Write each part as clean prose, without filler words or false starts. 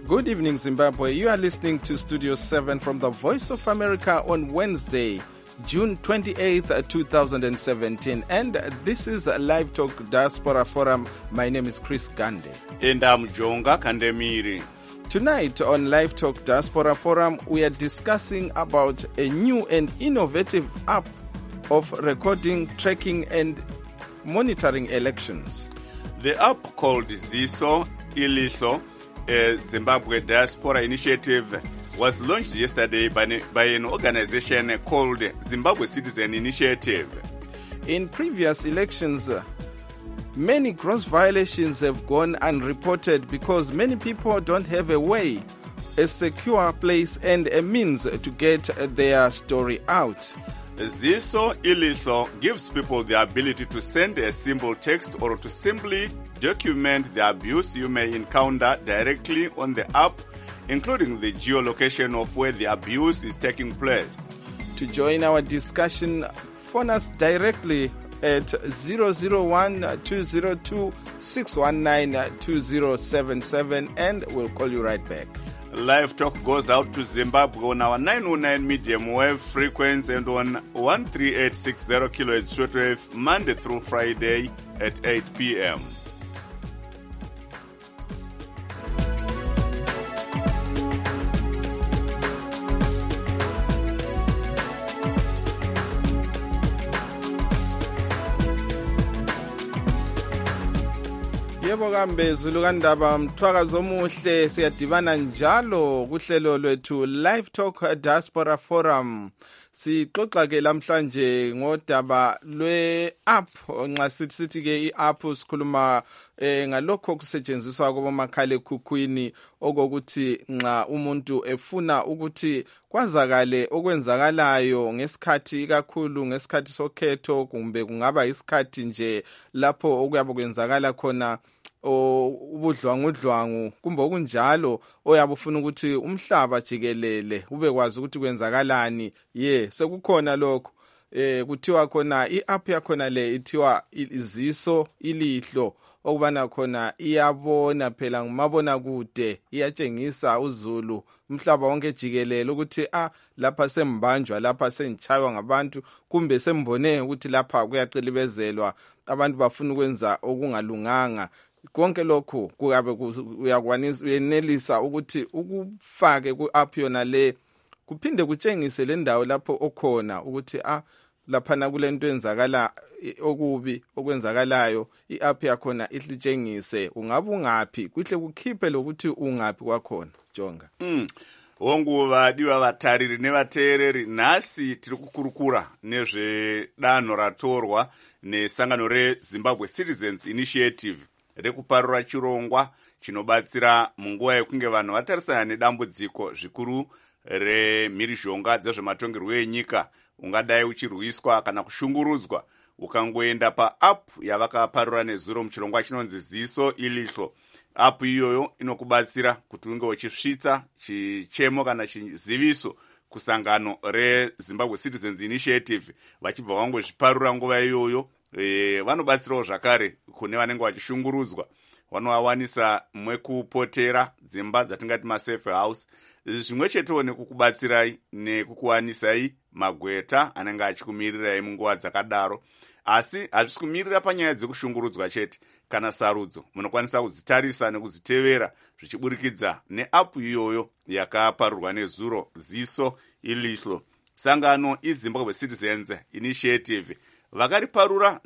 Good evening, Zimbabwe. You are listening to Studio 7 from the Voice of America on Wednesday, June 28th, 2017. And this is a Live Talk Diaspora Forum. My name is Chris Gande. And I'm Jonga Kandemiri. Tonight on Live Talk Diaspora Forum, we are discussing about a new and innovative app of recording, tracking, and monitoring elections. The app called Ziso Ilihlo, a Zimbabwe Diaspora Initiative, was launched yesterday by an organization called Zimbabwe Citizen Initiative. In previous elections, many gross violations have gone unreported because many people don't have a way, a secure place, and a means to get their story out. Ziso Ilihlo gives people the ability to send a simple text or to simply document the abuse you may encounter directly on the app, including the geolocation of where the abuse is taking place. To join our discussion, phone us directly at 001-202-619-2077 and we'll call you right back. Live Talk goes out to Zimbabwe on our 909 medium wave frequency and on 13860 kHz shortwave Monday through Friday at 8 p.m. Yebo kambe Zulu kandaba mthwakazo omuhle siyadibana njalo kuhlelo lwethu Live Talk Diaspora Forum. Sixoxa ke lamhlanje ngodaba lwe-app nxa sithi ke i-app sikhuluma ngalokho okusetshenziswa kubomakhalekhukhwini okokuthi nxa umuntu efuna ukuthi kwazakale okwenzakalayo ngesikhathi kakhulu ngesikhathi sokhetho kumbe kungaba isikhathi nje lapho okuyabe kwenzakala khona ubudlwangudlwangu kumbe okunjalo oyabe ufuna ukuthi umhlaba jikelele ube kwazi ukuthi kwenzakalani sekukhona lokho kuthiwa khona i-app yakhona le ithiwa Ziso Ilihlo okubana khona iyabona phela ngumabona kude iyatshengisa uzulu umhlaba wonke jikelele ukuthi lapha sembanjwa lapha senitshaywa ngabantu kumbe sembone ukuthi lapha kuyaqilibezelwa abantu bafuna ukwenza okungalunganga. Konke lokhu kuyabe uyenelisa ukuthi ukufake ku-app yona le kuphinde kutshengise le ndawo lapho okhona ukuthi laphana kulento enzakala okubi okwenzakalayo i-app yakhona ihlitshengise ungabe ungaphi kuhle kukhiphe lokuthi ungaphi kwakhona Jonga. Honguva diva vatariri nevateereri, nhasi tiri kukurukura nezvedanho ratorwa nesangano reZimbabwe Citizens Initiative rekuparura chirongwa chinobatsira munguva yekunge vanhu vatarisana nedambudziko zvikuru remhirizhonga dzezvematongerwo enyika, ungadai uchirwiswa kana kushungurudzwa. Ukangoenda paapp yavakaparura nezuro muchirongwa chinonzi Ziso Ilihlo, app iyoyo inokubatsira kuti unge uchisvitsa chichemo kana chiziviso kusangano reZimbabwe Citizens Initiative vachibva vangozviparura nguva iyoyo. Vanobatsirawo zvakare kune vanenge vachishungurudzwa, vanovawanisa mwekupotera dzimba dzatingati masafe house, zvimwe chetewo nekukubatsirai nekukuwanisai magweta anenge achikumirirai munguva dzakadaro. Asi hazvisi kumirira panyaya dzekushungurudzwa chete, kana sarudzo munokwanisa kudzitarisa nekuzitevera zvichiburikidza neapp iyoyo yakaparurwa nezuro Ziso Ilihlo. Sangano iZimbabwe Citizens Initiative vakariparura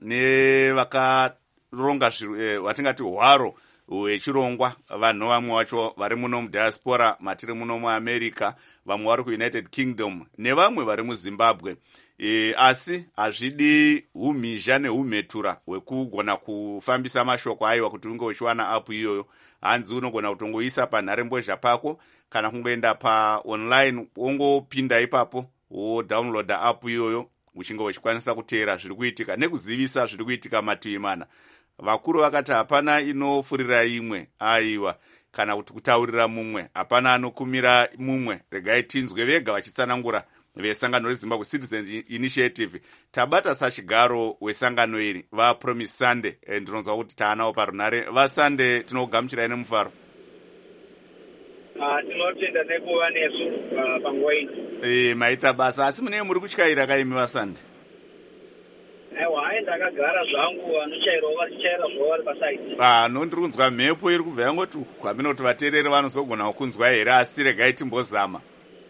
nevakaronga vatingati hwaro hwechirongwa. Vanhu vamwe vacho vari muno mudiaspora matiri muno muAmerica, vamwe vari kuUnited Kingdom nevamwe vari muZimbabwe. Asi hazvidi umhizha neumhetura hwekugona kufambisa mashoko aiwa kuti unge uchiwana app iyoyo. Hanzi unogona kutongoisa panharembozha pako kana kungoenda paonline wongopinda ipapo wodownloada app iyoyo uchinge uchikwanisa kuteera zviri kuitika nekuzivisa zviri kuitika mativi mana. Vakuru vakati hapana inofurira imwe aiwa kana kuti kutaurira mumwe, hapana anokumira mumwe, regai tinzwe vega vachitsanangura vesangano reZimbabwe Citizens Initiative. Tabata sachigaro wesangano iri vaPromise Sunday, ndinonzwa kuti taanawo parunare. VaSunday tinokugamuchirai nemufaro. tinotenda nekuva nesu panguva ino. Maita basa asi mune muri kutyaira kaimi vasandi. Aiwa, hai ndakagara zvangu, vanochairawo vachichaira zvavo vari pasaidi. No ndiri kunzwa mhepo iri kubva yangoti kwaminoti vateereri vanozogona kunzwa here, asi regai timbozama.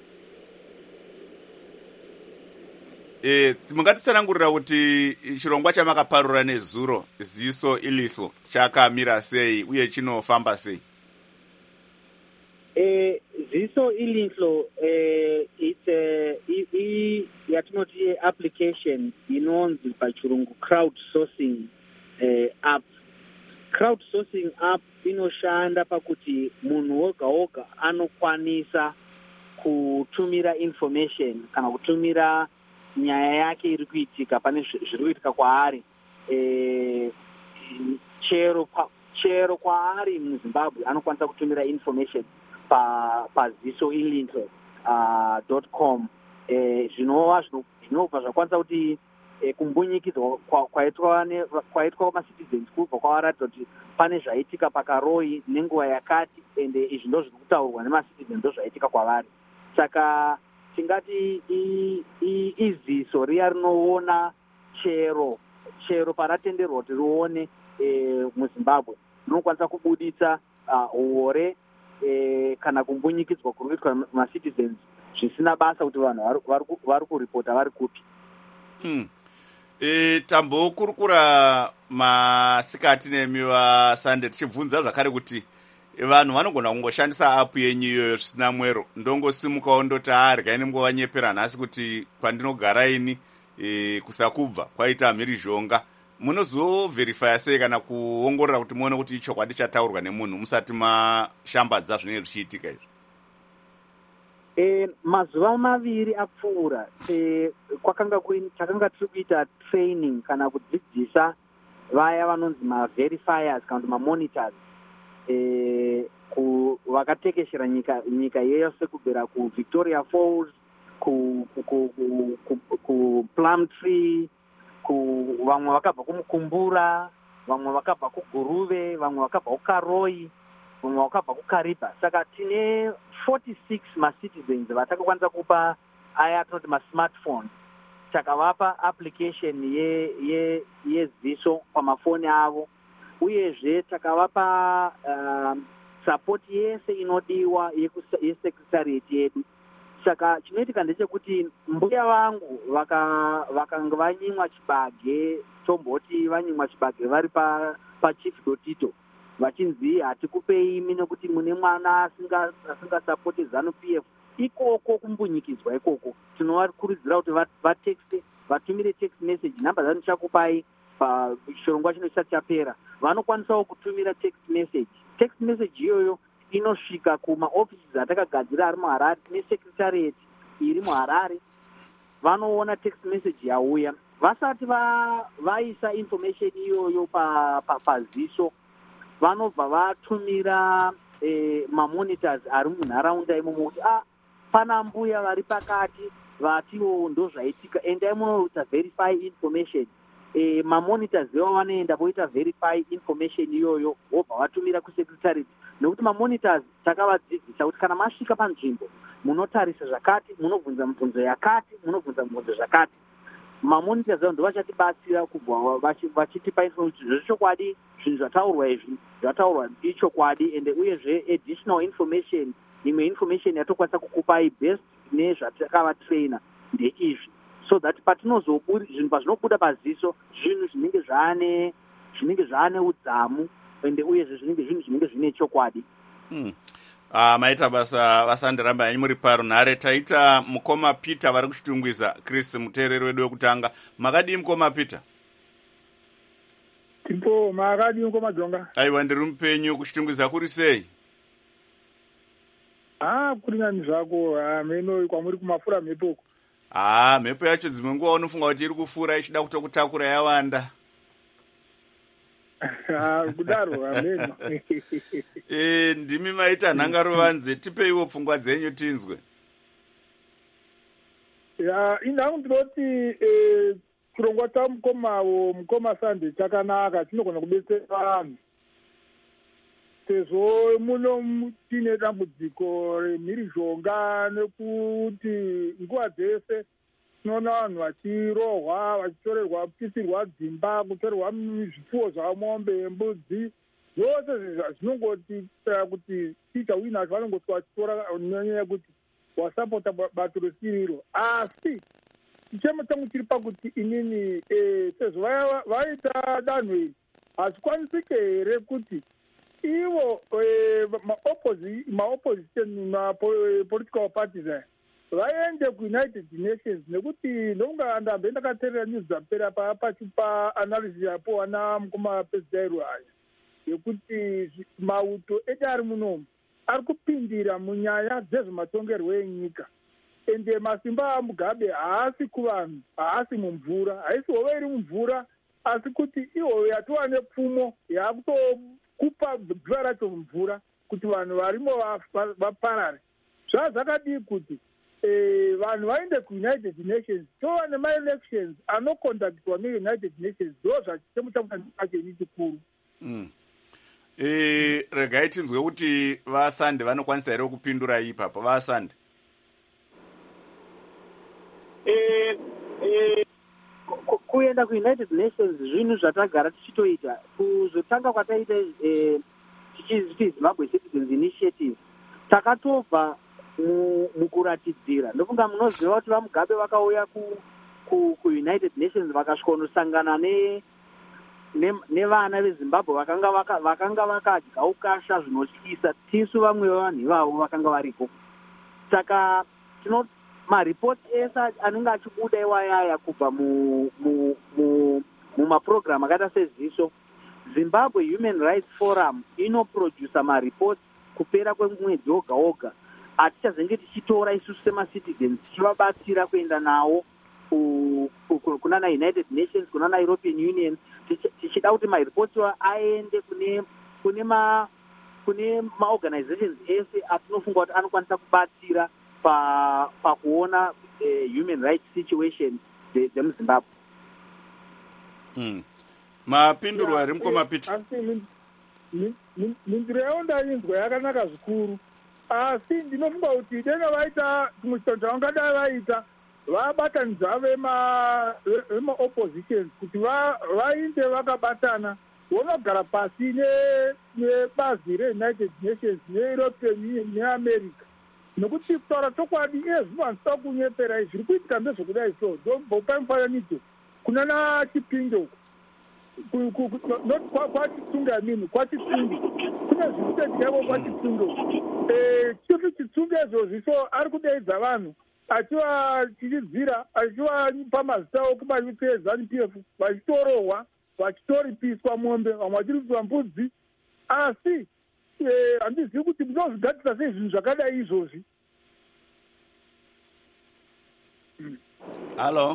Mungatitsanangurira kuti chirongwa chamakaparura nezuro ziso ilihlo chakamira sei uye chinofamba sei? Ziso ilihlo yatinoti application inonzi pachirungu crowdsourcing app. Crowdsourcing app inoshanda pakuti munhu woga woga anokwanisa kutumira information kana kutumira nyaya yake iri kuitika pane zviri kuitika kwaari chero kwaari muZimbabwe anokwanisa kutumira information paziso ilihlo.com. Zvinobva zvakwanisa kuti kumbunyikidzwa kwaitwa macitizens kubva kwavaratidza kuti pane zvaitika pakaroi nenguva yakati, ende izvi ndo zviri kutaurwa nemacitizens ndo zvaitika kwavari. Saka tingati iziso riya rinoona chero paratenderwa kuti rione muZimbabwe rinokwanisa kubuditsa uore kana kumbunyikidzwa kuri kuitwa macitizens zvisina basa kuti vanhu vari kuripota vari kupi. Tambokurukura masikati nemi vaSunday tichibvunza zvakare kuti vanhu vanogona kungoshandisa apu yenyu iyoyo zvisina mwero, ndongosimukawo ndoti regai nemungovanyepera nhasi kuti kwandinogara ini kusakubva kwaita mhirizhonga. Munozovherifya sei kana kuongorora kuti muone kuti ichokwadi chataurwa nemunhu musati mashambadza zvinenge zvichiitika izvi? Mazuva 2 apfuura takanga tiri kuita training kana kudzidzisa vaya vanonzi maverifiers kana kuti mamonitors vakatekeshera nyika yese kubvira kuVictoria Falls, kuPlumtree, vamwe vakabva kuMukumbura, vamwe vakabva kuGuruve, vamwe vakabva kuKaroi, vamwe vakabva kuKariba. Saka tine 46 macitizens vatakakwanisa kupa aya atinoti masmartphone. Takavapa application yeziso pamafoni avo, uyezve takavapa support yese inodiwa yesecretariat yedu. Saka chinoitika ndechekuti mbuya vangu vakanga vanyimwa chibage, tomboti vanyimwa chibage vari pachief Dotito, vachinzi hatikupei nekuti mune mwana asingasapoti ZANU-PF. Ikoko kumbunyikidzwa ikoko tinovakurudzira kuti vatumire text message, nhamba dzano chakupai chirongwa chino chisati chapera. Vanokwanisawo kutumira text message iyoyo inosvika kumaofisi atakagadzira ari muHarare nesecretariat iri muHarare. Vanoona text message yauya vasati vaisa information iyoyo paziso, vanobva vatumira mamonitors ari munharaunda imomo kuti pana mbuya vari pakati vatiwo ndo zvaitika, endai munoita verify information. Mamonitors ivo vanoenda voita verify information iyoyo vobva vatumira kusecretariat, nekuti mamonitors takavadzidzisa kuti kana masvika panzvimbo munotarisa zvakati, munobvunza mibvunzo yakati, munobvunza mibvunzo zvakati. Mamonitors avo ndo vachatibatsira kubva vachitipa information zvechokwadi, zvinhu zvataurwa izvi zvataurwa ichokwadi, ende uyezve additional information, imwe information yatokwanisa kukupai based nezvatakavatraina ndeizvi, so that zvinhu pazvinobuda paziso zvinhu zvinenge zvaane udzamu, ende uyezve zvinenge zvine chokwadi. Maita basa vasandiramba yanyu muri parunhare. Taita mukoma Peter vari kuchitungwiza. Chris, muteereri wedu wekutanga, makadii mukoma Peter? Tipo makadii mukoma Jonga? Aiwa, ndiri mupenyu. Kuchitungwiza kuri sei? Kuri nani zvako, meno kwamuri kumafura mhepoko. Mhepo yacho dzimwe nguva unofunga kuti iri kufura ichida kutokutakura yawanda. Kudaro ameno. Ndimi maita nhangaruvanze, tipeiwo pfungwa dzenyu tinzwe. Inhangu ndinoti chirongwa chamukoma Sunday chakanaka, chinogona kubetsera vanhu. sezvo muno tine dambudziko remhirizhonga nekuti nguva dzese tinoona vanhu vachirohwa, vachitorerwa, kupisirwa dzimba, kutorerwa zvipfuwo zvamombe, mbudzi, zvose zvinongotiita kuti tiita winacho vanongoti vachitora nenyaya yekuti wasapota bato resiriro. Asi chichemo changu chiri pakuti inini sezvo vaita danho iri hazvikwanisike here kuti ivo maopposition mapolitical parties vaende kuunited nations, nekuti ndonga ndambe ndakateerera news dzapera pachipa analysis yapo ana mukoma pezidairu aya yekuti mauto edu ari munomu ari kupindira munyaya dzezvematongerwo enyika, ende masimba amugabe haasi kuvanhu, haasi mumvura, haisi hove iri mumvura, asi kuti ihove yatova nepfumo yakutokupa dziva racho mumvura kuti vanhu varimo vaparare. Zvazvakadii kuti vanhu vaende kuunited nations, tova nemaelections anokondakitwa neunited nations, ndo zvachitemo chacho chikuru. Regai tinzwe kuti vasande vanokwanisa here kupindura ipapo. Vasande kuenda kuunited nations zvinhu zvatagara tichitoita. Kuzotanga kwataita tichiziti Zimbabwe Citizens Initiative takatobva mukuratidzira. Ndofunga munoziva kuti vamugabe vakauya kuunited nations vakasvikonosangana nevana vezimbabwe vakanga vakadya ukasha zvinotyisa. Tisu vamwe vevanhu ivavo vakanga variko. Saka maripoti ese anenge achibuda iwayaya kubva mumapurogiramu akaita seziso, Zimbabwe Human Rights Forum inoprodusa maripoti kupera kwemwedzi woga woga. Hatichazenge tichitora isusu semacitizens tichivabatsira kuenda nawo kuna United Nations, kuna European Union, tichida kuti maripoti aende kune maorganizations ese atinofunga kuti anokwanisa kubatsira pakuona human rights situation dzemuzimbabwe. Mapinduro ari mukomapiti. Minziro yawo ndainzwa yakanaka zvikuru, asi ndinofunga kuti denge vaita tumwe chitanho chavangadai vaita vabatanidza vemaoppositions kuti vainde vakabatana, vonogara pasi nebazi reunited nations neeuropean union neamerica, nokuti kutaura chokwadi zvimanisita kunyepera zviri kuitika ndezvekudai so ndopa mufananidzo kunana Chipinge kwachitunga mini kwachitungi kune zviri kuitikako kwachitunga chitu chitsunga izvozviso ari kudeidza vanhu achivachichidzira achivaapa mazita okumaUPF vachitorohwa vachitoripiswa mombe, vamwe vachiripiswa mbudzi. Asi handizivi kuti munozvigatisa sei zvinhu zvakadai izvozvi. Halo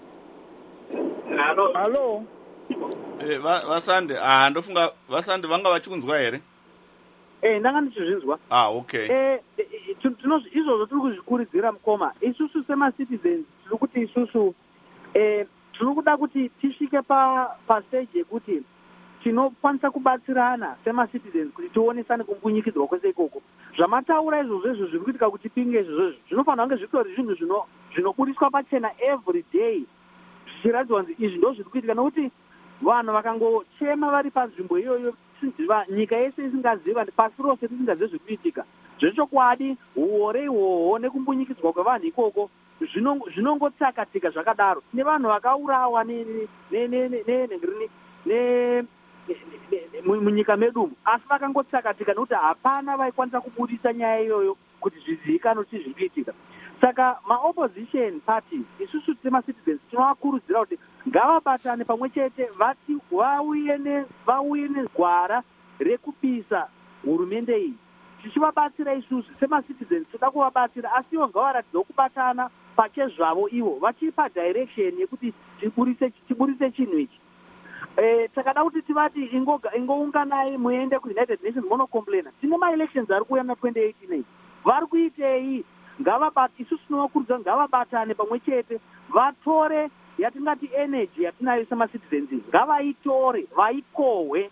Vasande, ndofunga Vasande vanga vachikunzwa here? Ndanga ndichizvinzwa. Okay. Izvozvo tiri kuzvikuridzira mukoma. Isusu semacitizens tiri kuti isusu tiri kuda kuti tisvike pastage yekuti tinokwanisa kubatsirana semacitizens kuti tionesane kumbunyikidzwa kwese ikoko. Zvamataura izvozvo zviri kuitika kuti pinge izvozvo zvinofanira kunge zvitori zvinhu zvinobudiswa pachena every day, zvichiratidzwa kuti izvi ndo zviri kuitika, nokuti vanhu vakangochema vari panzvimbo iyoyo nyika yese isingaziva, pasi rose tisingazivi zviri kuitika. Zvechokwadi uore ihwohwo nekumbunyikidzwa kwevanhu ikoko zvinongotsakatika zvakadaro. Tine vanhu vakaurawa munyika medu, asi vakangotsakatika nokuti hapana vaikwanisa kubudisa nyaya iyoyo kuti zvizivikanwe kuti zviri kuitika. Saka maopposition parties isusu semacitizens tinovakurudzira kuti ngavabatane pamwe chete, vati vauye negwara rekupisa hurumende iyi. Tichivabatsira isusu semacitizens toda kuvabatsira, asi ivo ngavaratidza kubatana pachezvavo ivo vachipa direction yekuti tiburise chinhu ichi. Takada kuti tivati ingounganai muende kuunited nations monocomplaina. Tine maelections ari kuuya na2018 vari kuitei? Isusu tinovakurudzira ngavabatane pamwe chete, vatore yatingati energy yatinayo semacitizens, ngavaitore vaikohwe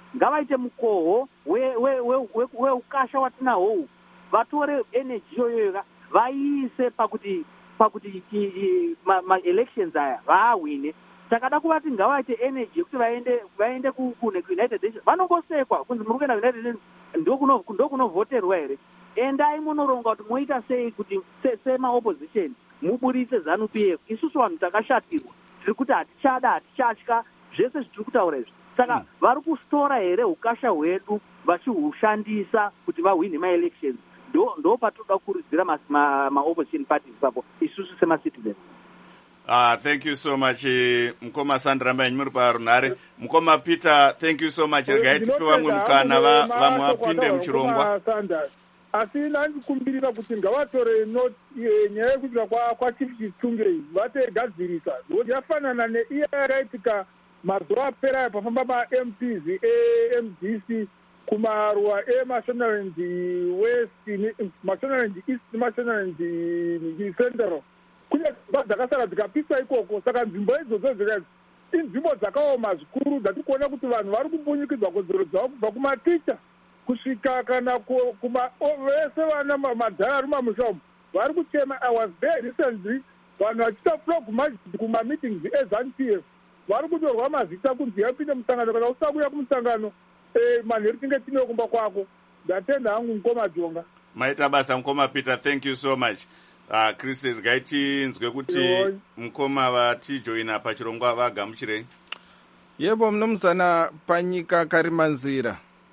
ngavaite mukoho weukasha watinawo, vatore energy yoyoyo vaiise pakuti ma-elections aya vaahwine. Takada kuvati ngavaite energy yekuti vaende kuunited nations, vanombosekwa kunzi muri kuenda kuunited nations ndokunovhoterwa here. Endai munoronga kuti moita sei kuti sema-opposition muburitse ZANU-PF. Isusu vanhu takashatirwa, tiri kuti hatichada, hatichatya zvese zvitiri kutaura izvi. Saka vari kustora here ukasha hwedu vachihushandisa kuti vahwine ma-elections. Ndo patinoda kukurudzira ma-opposition parties papo isusu sema-citizens. Thank you so much mukoma Sandra Mbanyi muri parunhare. Mukoma Peter, thank you so much. Regai tipe vamwe mukana vamwe vapinde muchirongwa. Asi ndikumbirira kuti ngavatore nyaya yekuita kwachief Chitungei vategadzirisa ngokuti yafanana neiya yakaitika mazuva apera pafamba ma-MPs e-MDC kumaruwa eMashonaland West, Mashonaland East, Mashonaland Central. Kune dzimba dzakasara dzikapiswa ikoko. Saka nzvimbo idzodzo inzvimbo dzakaoma zvikuru dzatikuona kuti vanhu vari kumbunyikidzwa kodzero dzavo kubva kumaticha kusvika kana vese vana madhara ari mamusha umu vari kuchema. I was there recently, vanhu vachiita flog kuma-meetings eZANU-PF vari kutorwa mazita kunzi yapinde musangano, kana usina kuuya kumusangano manheru tinge tinewo kumba kwako. Ndatenda hangu mukoma Jonga. Maita basa mukoma Peter, thank you so much. Chris, regai tinzwe kuti mukoma vatijoina pachirongwa vagamuchirei. Yebo mnomzana Panyika Karimanzira.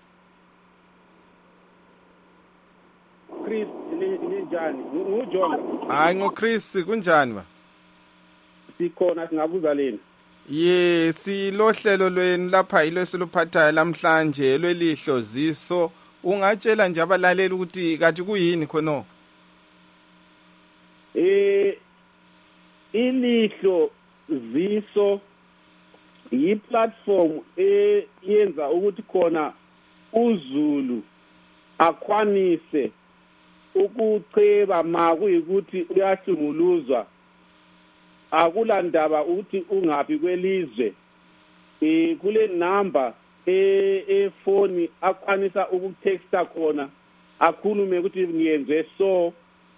Chris njani? Ujonga. Hayi ngo Chris kunjani ba? Sikhona singabuza leni. Ye silohlelo lweni lapha yilo siluphathayo namhlanje lwelihlo ziso. Ungatshela nje abalaleli ukuthi kathi kuyini khonoko? Ilihlo ziso yi-platform yenza ukuthi khona uZulu akwanise ukuceba makuyikuthi uyahlunguluzwa, akulandaba ukuthi ungaphi kwelizwe. Kule number efoni akwanisa ukutexta khona, akhulume ukuthi ngiyenze so.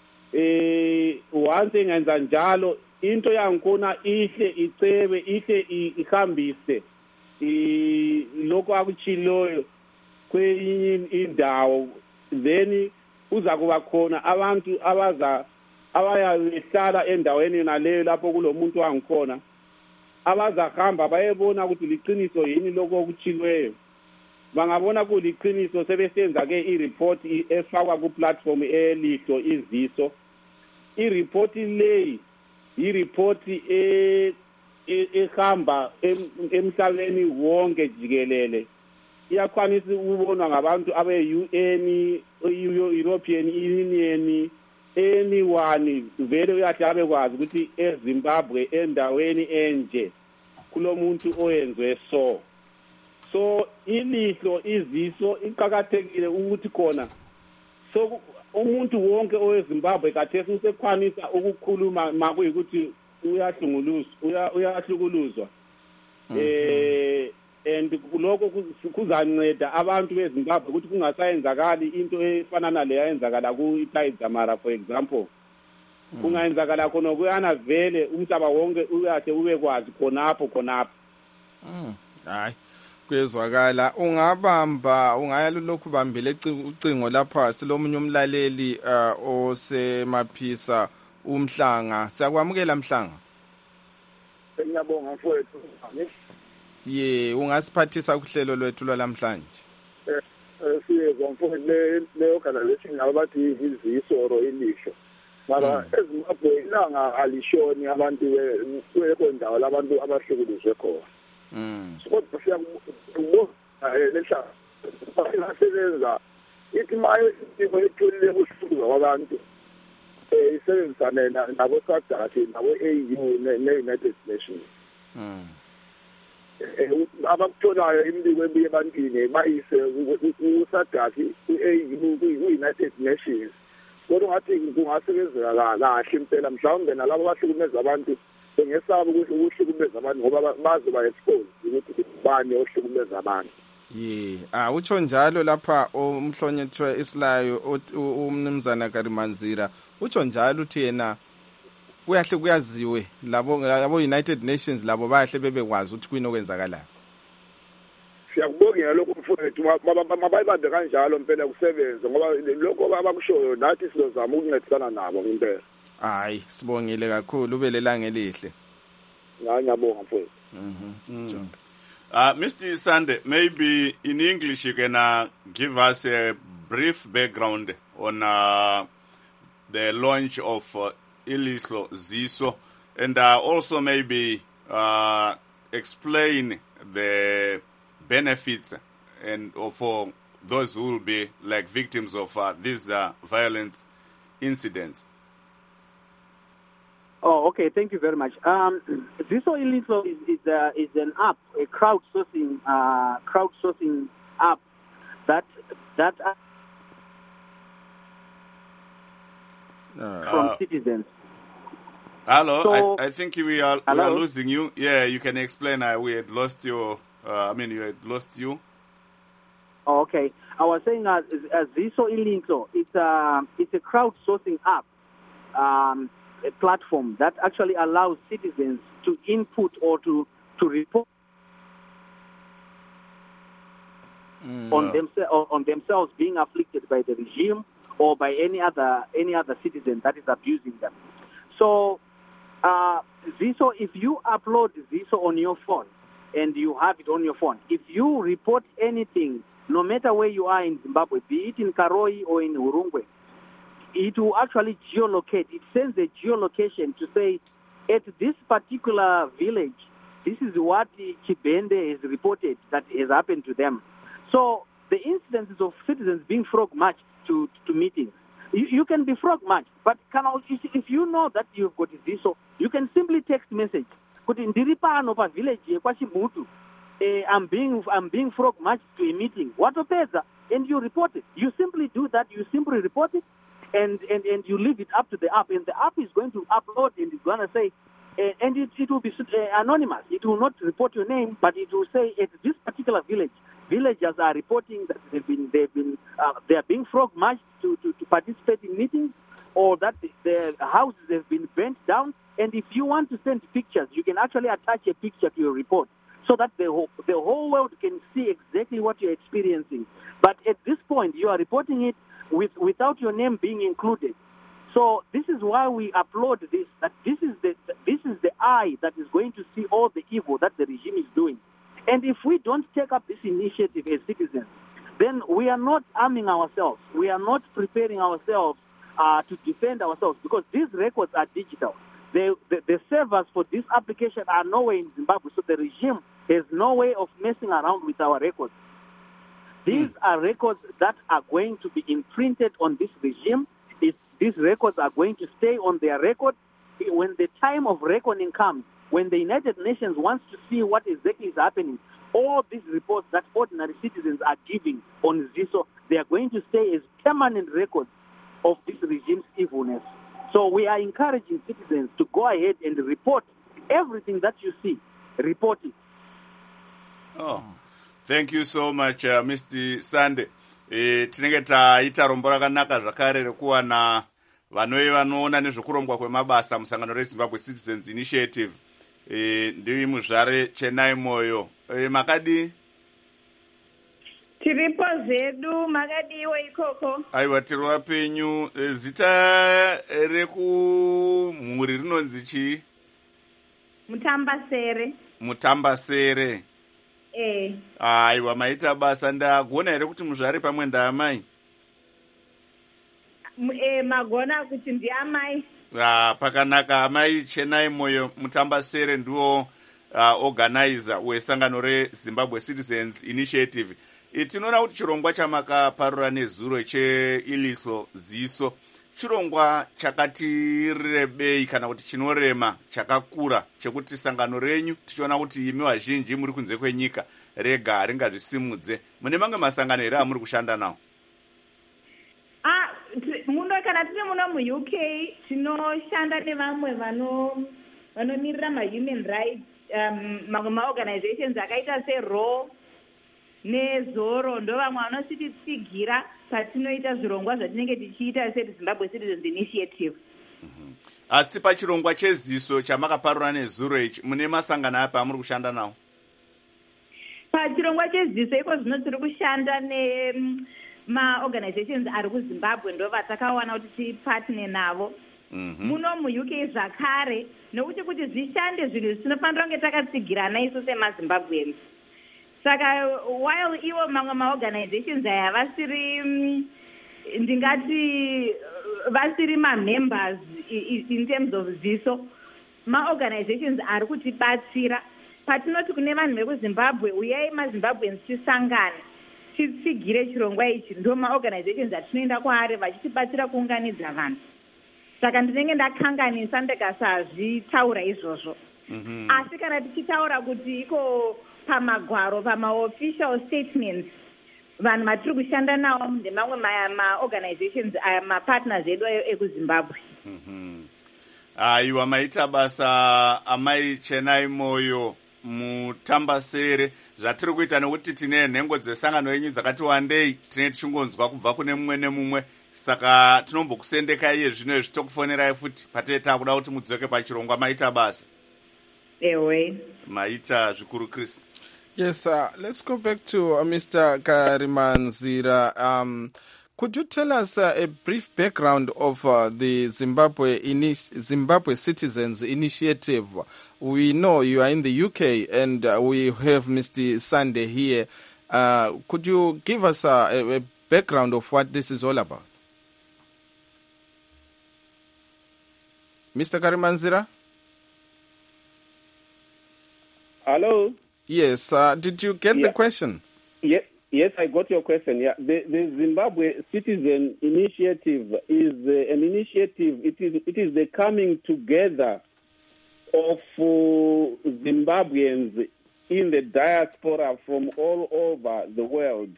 Once engenza njalo into yangikhona ihle icebe, ihle ihambise lokho akuchiloyo kwenye indawo, then uza kuba khona abantu abayahlala endaweni naleyo lapho kulomuntu wangikhona abazahamba bayebona ukuthi liqiniso yini lokho okuchilweyo. Bangabona kuliqiniso sebesenza ke i-report efakwa ku-platform elihlo iziso. I-report leyi i-report ehamba emhlabeni wonke jikelele, iyakwanisa ukubonwa ngabantu abe-UN, European Union, anyone vele uyathi abekwazi ukuthi eZimbabwe endaweni enje kulomuntu oyenzwe so ilihlo iziso iqhakathekile ukuthi khona so umuntu wonke oweZimbabwe kathesi usekwanisa ukukhuluma makuyikuthi uyahlukuluzwa. And lokho kuzanceda abantu beZimbabwe ukuthi kungasayenzakali into efana naleyo yenzakala ku-Taidzamara for example. Kungayenzakala khona kuyana vele umhlaba wonke uyathi ubekwazi khonapho. Hayi kwezwakala. Ungaya lokhu bambile ucingo lapha silomunye umlaleli osemaphisa uMhlanga. Siyakwamukela Mhlanga. Ngiyabonga mfowethu. Ye ungasiphathisa kuhlelo lwethu lwalamhlanje. Siyezwa mfowethu le organization ngabathi iziso or ilihlo. Mara eZimbabwe ilanga alishoni abantu kwendawo labantu abahlukuluzwe khona. Kodwa siyakubona lesha basebenza ithi maye isimo etholile ukuhlukuluzwa kwabantu isebenzisane nabo SADC nabo AU ne-United Nations. Abakutholayo imibiko ebuye ebantwini bayise ku-SADC, ku-AU, ku-United Nations. Kodwa ngathi kungasebenzeka kahle impela mhlawumbe nalabo abahlukumeza abantu bengesaba ukuhlukumeza abantu ngoba bazoba exposed ukuthi bani ohlukumeza abantu. utsho njalo lapha umhlonishwa isilayo umnumzana Karimanzira utsho njalo uthi yena kuyahle kuyaziwe labo United Nations labo bayahle bebekwazi ukuthi kuyini okwenzakalayo. Siyakubongela lokho mfowethu mabayibambe kanjalo impela kusebenze ngoba lokho abakushoyo nathi sizozama ukuncedisana nabo impela. Hayi sibongile kakhulu ubelelanga elihle. Ngiyabonga mfowethu. Mr. Sande, maybe in English you can give us a brief background on the launch of Ilihlo Ziso, and also maybe explain the benefits and for those who will be like victims of these violent incidents. Oh, okay. Thank you very much. Ziso Ilihlo is an app, a crowdsourcing app that from citizens. Hello, So, I think we are losing you. Yeah, you can explain. We had lost you. You had lost you. Oh, okay. I was saying Ziso Ilihlo. It's a crowdsourcing app. A platform that actually allows citizens to input or to report on themselves being afflicted by the regime or by any other citizen that is abusing them. So Ziso, if you upload Ziso on your phone and you have it on your phone, if you report anything, no matter where you are in Zimbabwe, be it in Karoi or in Urungwe, it will actually geolocate. It sends a geolocation to say, at this particular village, this is what Chibende has reported that has happened to them. So the incidences of citizens being frog-marched to meetings, you can be frog-marched, but if you know that you've got this, so you can simply text message. But in Diripano village, I'm being frog-marched to a meeting. What opeza? And you report it. You simply do that. You simply report it. And you leave it up to the app, and the app is going to upload and it's going to say, and it will be anonymous. It will not report your name, but it will say at this particular village, villagers are reporting that they are being frog-marched to participate in meetings, or that their houses have been burnt down. And if you want to send pictures, you can actually attach a picture to your report, so that the whole world can see exactly what you're experiencing. But at this point, you are reporting it without your name being included. So this is why we upload this. That this is the eye that is going to see all the evil that the regime is doing. And if we don't take up this initiative as citizens, then we are not arming ourselves. We are not preparing ourselves to defend ourselves, because these records are digital. The servers for this application are nowhere in Zimbabwe, so the regime has no way of messing around with our records. These are records that are going to be imprinted on this regime. These records are going to stay on their record. When the time of reckoning comes, when the United Nations wants to see what exactly is happening, all these reports that ordinary citizens are giving on Ziso, they are going to stay as permanent records of this regime's evilness. So we are encouraging citizens to go ahead and report everything that you see. Report it. Oh. Thank you so much, Mr. Sande. Tinenge taita rombo rakanaka zvakare rekuwana vanoona nezvekurongwa kwemabasa musangano reZimbabwe Citizens Initiative. Ndiri muzvare Chenai Moyo. Makadi? Tiripo zvedu, makadiwo ikoko. Aiwa, tiri wapenyu. Zita rekumhuri rinonzi chii? Mutambasere. Mutambasere. Aiwa, maita basa. Ndagona here kuti muzvare pamwe ndaamai? Magona kuti ndiamai. Pakanaka. Amai Chenai Moyo Mutambasere ndiwo organizer wesangano reZimbabwe Citizens Initiative. Tinoona kuti chirongwa chamakaparura nezuro cheIlihlo Ziso chirongwa chakati rebei kana kuti chinorema chakakura chekuti sangano renyu tichiona kuti imi vazhinji muri kunze kwenyika rega ringazvisimudze. Mune mamwe masangano here amuri kushanda nawo? Kana tiri muno muUK tinoshanda nevamwe vanomirira mahuman rights, mamwe maorganizations akaita seRaw nezoro ndo vamwe vanosititsigira patinoita zvirongwa zvatinenge tichiita sezimbabwe citizens initiative. Asi pachirongwa cheziso chamakaparura nezuro ichi mune masangano apa amuri kushanda nawo? Pachirongwa cheziso iko zvino tiri kushanda nemaorganizations ari kuzimbabwe ndo vatakawana kuti tipatine navo. Muno muuk zvakare nokuti kuti zvishande zvinhu zvinofanira kunge takatsigirana isu semazimbabweans. Saka while ivo mamwe maorganizations aya vasiri ndingati vasiri mamembers in terms of ziso, maorganizations ari kutibatsira patinoti kune vanhu vekuzimbabwe uyai mazimbabweans tisangane titsigire chirongwa ichi, ndo maorganizations atinoenda kwaari vachitibatsira kuunganidza vanhu. Saka ndinenge ndakanganisa ndikasazvitaura izvozvo. Asi kana tichitaura kuti iko pamagwaro pamaofficial statements vanhu vatiri kushanda nawo ndemamwe maorganizations mapartners edu ekuzimbabwe. Aiwa, maita basa amai Chenai Moyo mutambasere. Zvatiri kuita nekuti tine nhengo dzesangano yenyu dzakati wandei tine tichingonzwa kubva kune mumwe nemumwe, saka tinombokusendekai iye zvino zvitokufonerai futi patee takuda kuti mudzoke pachirongwa. Maita basa. Ewe. Maita zvikuru Chris. Yes, let's go back to Mr. Karimanzira. Could you tell us a brief background of the Zimbabwe Citizens Initiative? We know you are in the UK and we have Mr. Sunday here. Could you give us a background of what this is all about? Mr. Karimanzira? Hello? Yes, did you get the question? Yes, I got your question. Yeah, the Zimbabwe Citizen Initiative is an initiative. It is the coming together of Zimbabweans in the diaspora from all over the world,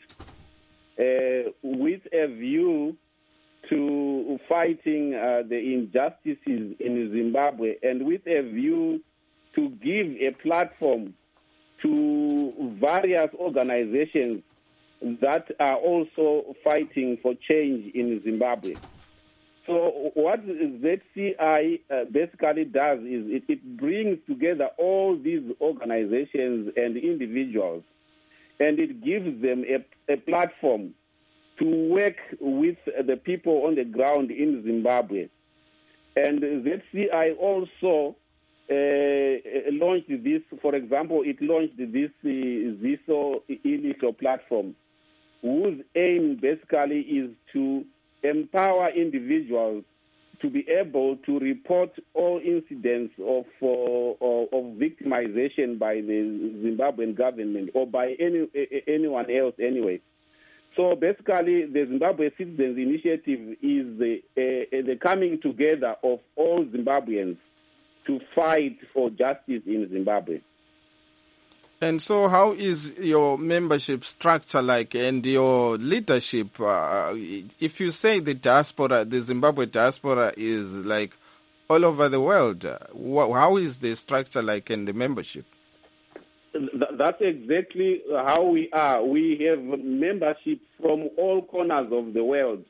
with a view to fighting the injustices in Zimbabwe, and with a view to give a platform to various organizations that are also fighting for change in Zimbabwe. So what ZCI basically does is it brings together all these organizations and individuals, and it gives them a platform to work with the people on the ground in Zimbabwe. And ZCI also launched this, for example, it launched this ZISO initial platform, whose aim basically is to empower individuals to be able to report all incidents of victimization by the Zimbabwean government or by anyone else anyway. So basically, the Zimbabwe Citizens Initiative is the coming together of all Zimbabweans to fight for justice in Zimbabwe. And so how is your membership structure like and your leadership? If you say the diaspora, the Zimbabwe diaspora is like all over the world, how is the structure like and the membership? That's exactly how we are. We have membership from all corners of the world.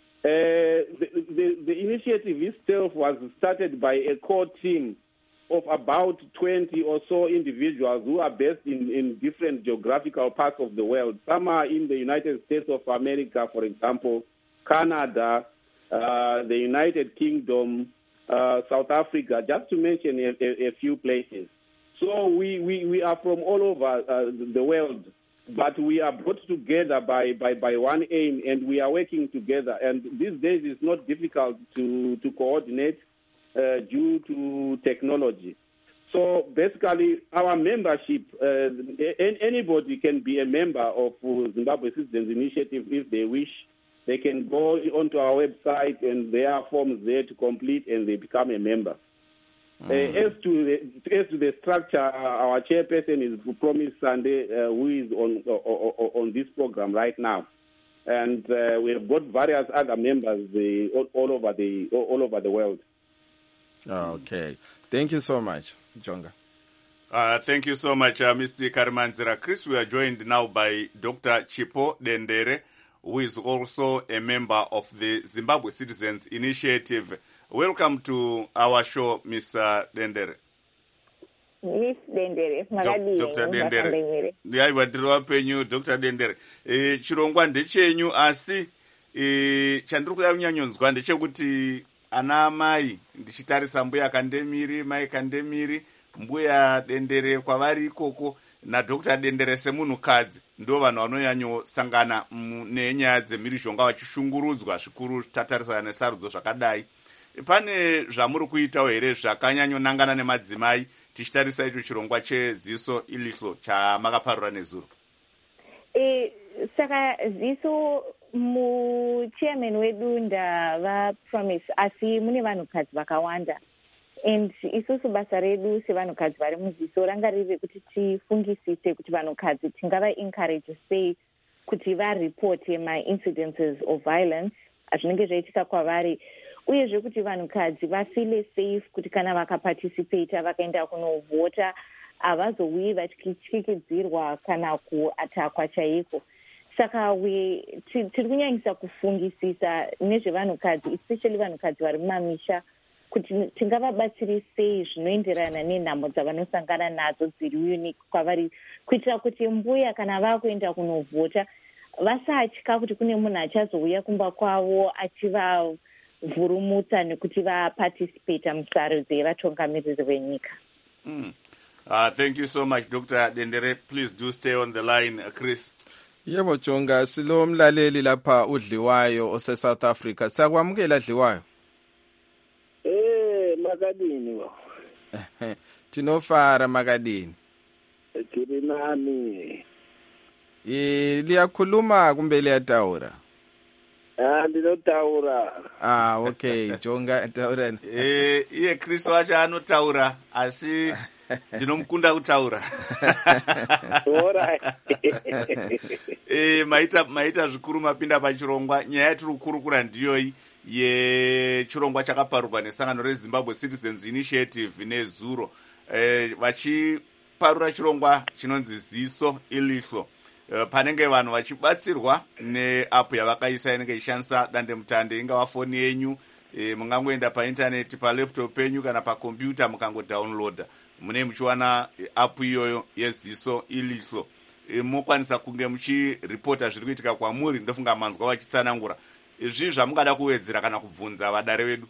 The initiative itself was started by a core team of about 20 or so individuals who are based in different geographical parts of the world. Some are in the United States of America, for example, Canada, the United Kingdom, South Africa, just to mention a few places. So we are from all over the world, but we are brought together by one aim, and we are working together. And these days it's not difficult to coordinate due to technology. So basically, our membership, anybody can be a member of Zimbabwe Citizens Initiative if they wish. They can go onto our website, and there are forms there to complete, and they become a member. As to the structure, our chairperson is Promise Sunday, who is on this program right now, and we have got various other members all over the world. Okay, thank you so much, Jonga. Thank you so much, Mr. Karimanzira. Chris, we are joined now by Dr. Chipo Dendere, who is also a member of the Zimbabwe Citizens Initiative. Welcome to our show, Mr. Dendere. Miss Dendere, Dr. Dendere. Ndiyaivatiriwa penyu, Dr. Dendere. Chirongwa ndechenyu, asi chandiri kuda kunyanyonzwa ndechekuti ana mai, ndichitarisa mbuya Kandemiri, mai Kandemiri, mbuya Dendere kwavari ikoko, naDr. Dendere semunhukadzi, ndo vanhu vanonyanyosangana nenyaya dzemhirizhonga vachishungurudzwa zvikuru tatarisana nesarudzo zvakadai. Pane zvamuri kuitawo here zvakanyanyonangana nemadzimai tichitarisa icho chirongwa cheziso ilihlo chamakaparura nezuro? Saka ziso muchairman wedu ndava promise, asi mune vanhukadzi vakawanda, and isusu basa redu sevanhukadzi vari muziso ranga riri kuti tifungisise kuti vanhukadzi tingava encourage sei kuti varipote ma-incidences of violence azvinenge zvaitika kwavari, uyezve kuti vanhukadzi vafile safe kuti kana vakaparticipata vakaenda kunovhota havazouyi vachityikidzirwa kana kuatakwa chaiko. Saka tiri kunyanyisa kufungisisa nezvevanhukadzi, especially vanhukadzi vari mumamisha, kuti tingavabatsiri sei zvinoenderana nenhamo dzavanosangana nadzo dziri unique kwavari, kuitira kuti mbuya kana vakuenda kunovhota vasatya kuti kune munhu achazouya kumba kwavo achivavhurumutsa nekuti vaparticipata musarudzo yevatungamiriri venyika. Thank you so much, Dr. Dendere. Please do stay on the line, Chris. Yebo Jonga, silo mlaleli lapha uDliwayo ose-South Africa. Siyakwamukela Dliwayo. Makadini bo. Tinofara Makadini. Tiri nani? Liyakhuluma kumbe liyataura? Ndinotaura. Okay, Jonga taura. Iye Chris wacho anotaura asi ndinomukunda kutaura. Maita zvikuru mapinda pachirongwa. Nyaya yatiri kukurukura ndiyoyi yechirongwa chakaparurwa nesangano reZimbabwe Citizens Initiative nezuro. Vachiparura chirongwa chinonzi ziso ilihlo. Panenge vanhu vachibatsirwa neapp yavakaisa inenge ishandisa dandemutande, ingava foni yenyu, mungangoenda paintaneti palaptop penyu kana pakombiyuta mukangodownloada. Mune muchiwana app iyoyo yeziso ilihlo. Mokwanisa kunge muchiripota zviri kuitika kwamuri, ndofunga manzwa vachitsanangura. Izvi zvamungada kuwedzera kana kubvunza vadare vedu?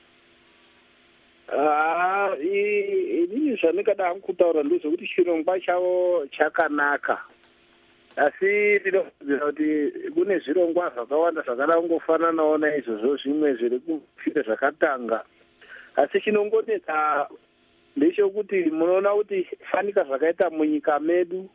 Inini zvandingada kutaura ndezvekuti chirongwa chavo chakanaka, asi ndinoziva kuti kune zvirongwa zvakawanda zvakada kungofananawo naizvozvo zvimwe zviri kufira zvakatanga, asi chinongonetsa ndechekuti munoona kuti fanika zvakaita munyika medu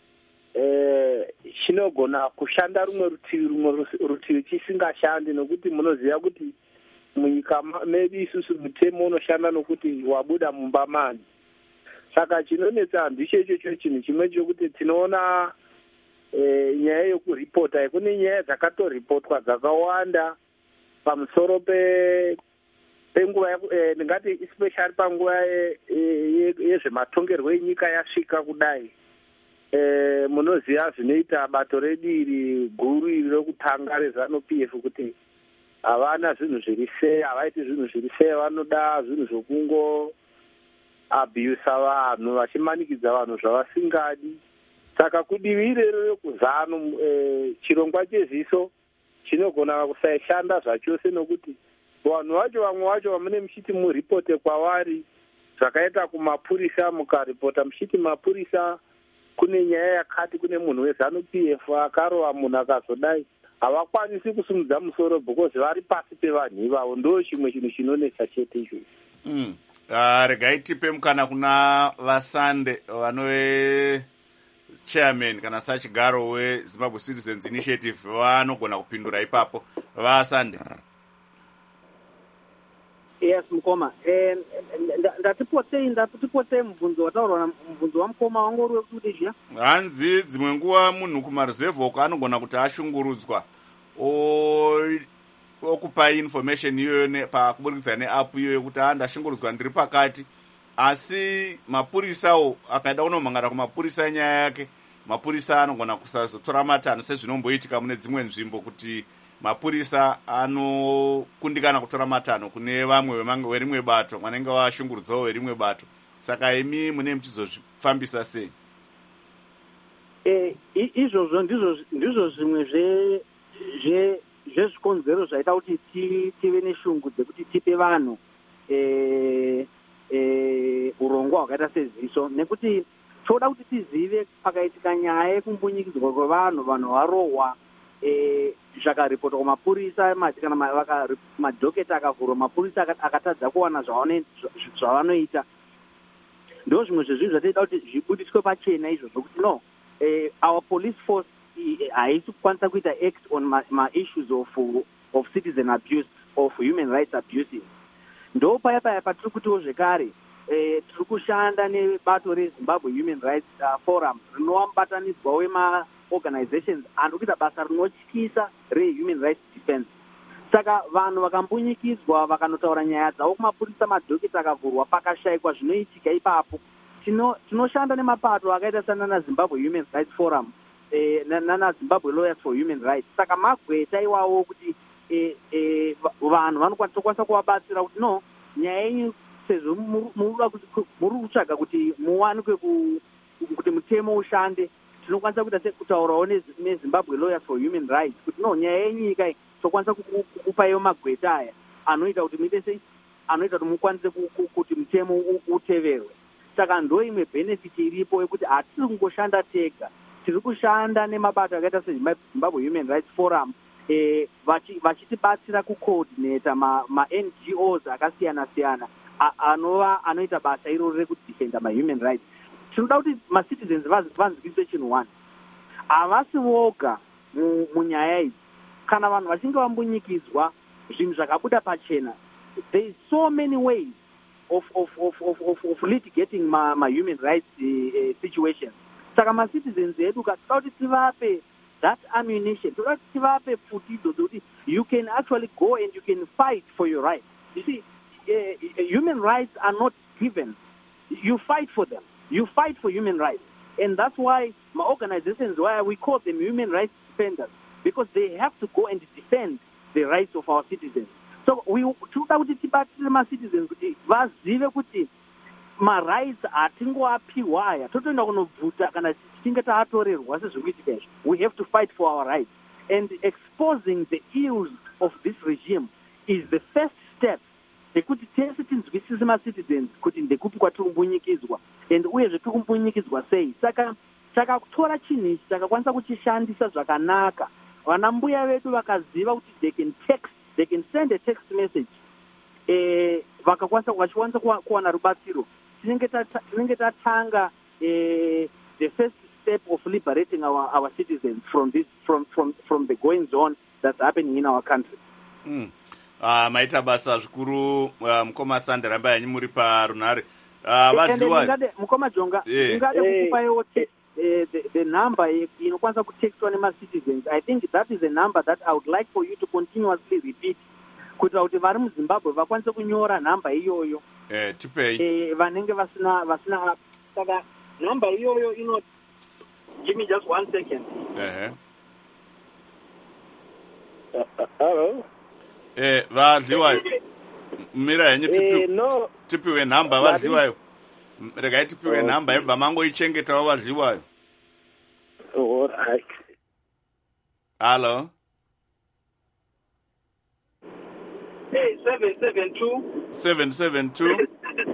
chinogona kushanda rumwe rutivi chisingashandi, nokuti munoziva kuti munyika medu isusu mutemo unoshanda nokuti wabuda mumba mani. Saka chinonetsa ndicho ichocho chinhu chimwe chokuti tinoona nyaya yokuripota, kune nyaya dzakatoripotwa dzakawanda pamusoro penguva ndingati especially panguva yezvematongerwo enyika yasvika kudai. Munoziva zvinoita bato rediri guru iri rokutanga reZANU-PF kuti havana zvinhu zviri sei, havaiti zvinhu zviri sei, vanoda zvinhu zvokungo abhiusa vanhu, vachimanikidza vanhu zvavasingadi. Saka kudivi irero rekuzano chirongwa cheziso chinogona kusaishanda zvachose, nokuti vanhu vacho vamwe vacho vamune muchiti muripote kwavari zvakaita kumapurisa, mukaripota muchiti mapurisa kune nyaya yakati, kune munhu weZANU-PF akarova munhu akazodai, havakwanisi kusumudza musoro because vari pasi pevanhu ivavo. Ndo chimwe chinhu chinonetsa chete ichocho. Regai tipe mukana kuna vasande vanove chairman kana sachigaro weZimbabwe Citizens Initiative vanogona kupindura ipapo. Vasande. Yes, Mukoma. Ndatipotei mubvunzo wataurwa, mubvunzo waMukoma wangu uri wekuti zviya? Hanzi dzimwe nguva munhu kumareserve uko anogona kuti ashungurudzwa okupa information iyoyo pakubudikidza neapp iyoyo kuti ndashungurudzwa ndiri pakati, asi mapurisawo akaenda kunomhangana kumapurisa enyaya yake, mapurisa anogona kusazotora matanho sezvinomboitika mune dzimwe nzvimbo kuti mapurisa anokundikana kutora matanho kune vamwe verimwe bato vanenge vashungurudzawo verimwe bato. Saka imi mune muchizozvifambisa sei? Izvozvo ndizvo zvimwe zvezvikonzero zvaita kuti tive neshungu dzekuti tipe vanhu urongwa hwakaita seziso, nekuti toda kuti tizive pakaitika nyaya yekumbunyikidzwa kwevanhu varohwa zvakaripotwa kumapurisa, kana madhoketa akavhurwa, mapurisa akatadza kuwana zvavanoita. Ndo zvimwe zvezvinhu zvatoida kuti zvibudiswe pachena izvozvo kuti no, our police force haisi kukwanisa kuita act on ma-issues of citizen abuse, of human rights abuses. Ndo paya patiri kutiwo zvekare tiri kushanda nebato reZimbabwe Human Rights Forum rinova mubatanidzwa wema-organizations anokuita basa rinotyisa re-human rights defense. Saka vanhu vakambunyikidzwa vakanotaura nyaya dzavo kumapurisa, madhokita akavhurwa, pakashayikwa zvinoitika ipapo, tinoshanda nemapato akaita sana Zimbabwe Human Rights Forum nanaZimbabwe Lawyers for Human Rights. Saka magweta iwawo kuti vanhu vanokwanisa kuvabatsira kuti no, nyaya yenyu sezvo muri kutsvaga kuti muwanikwe kuti mutemo ushande, tinokwanisa kuita sekutaurawo neZimbabwe Lawyers for Human Rights kuti no, nyaya yenyu ikai tokwanisa kupaiwo magweta aya anoita kuti muite sei, anoita kuti mukwanise kuti mutemo uteverwe. Saka ndo imwe benefit iripo yekuti hatiri kungoshanda tega, tiri kushanda nemabato akaita seZimbabwe Human Rights Forum vachitibatsira kucoordinata ma-NGOs akasiyana-siyana anoita basa iroro rekudefenda ma-human rights. Tinoda kuti ma-citizens vanzwisise chinhu one, havasi voga munyaya idzi. Kana vanhu vachinge vambunyikidzwa zvinhu zvakabuda pachena, there is so many ways of litigating ma-human rights situations. Saka ma-citizens edu toda kuti tivape that ammunition, toda kuti tivape futidzo dzokuti you can actually go and you can fight for your rights. You see, human rights are not given. You fight for them. You fight for human rights. And that's why my organizations, why we call them human rights defenders, because they have to go and defend the rights of our citizens. So toda kuti tibatsire ma-citizens kuti vazive kuti ma-rights atingoapiwa aya totoenda kunobvuta kana tichinge taatorerwa sezvikuitika izvo. We have to fight for our rights. And exposing the ills of this regime is the first step ekuti tese tinzwisise ma-citizens kuti ndekupi kwatiri kumbunyikidzwa and uyezve tiri kumbunyikidzwa sei. Saka kutora chinhu ichi takakwanisa kuchishandisa zvakanaka. Vana mbuya vedu vakaziva kuti they can send a text message vachikwanisa kuwana rubatsiro. Tinenge tatanga the first step of liberating our citizens from the goings on that's happening in our country. Maita basa zvikuru mukoma Sandra Mbai yanyu muri parunare. Vaziwa mukoma Jonga ingade kukupayo the number inokwanisa kutextwa nema-citizens. I think that is a number that I would like for you to continuously repeat kuitira kuti vari muZimbabwe vakwanise kunyora nhamba iyoyo. Tipei vanenge vasina saka nhamba iyoyo ino. Give me just 1 second. Hello. Vadliwayo mira yenyu tipiwe nhamba vadliwayo. Regai tipiwe nhamba yebva mangoichengetawo vadliwayo. All right. Hello. 772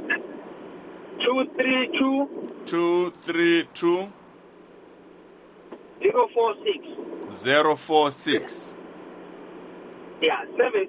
232 046. Yeah,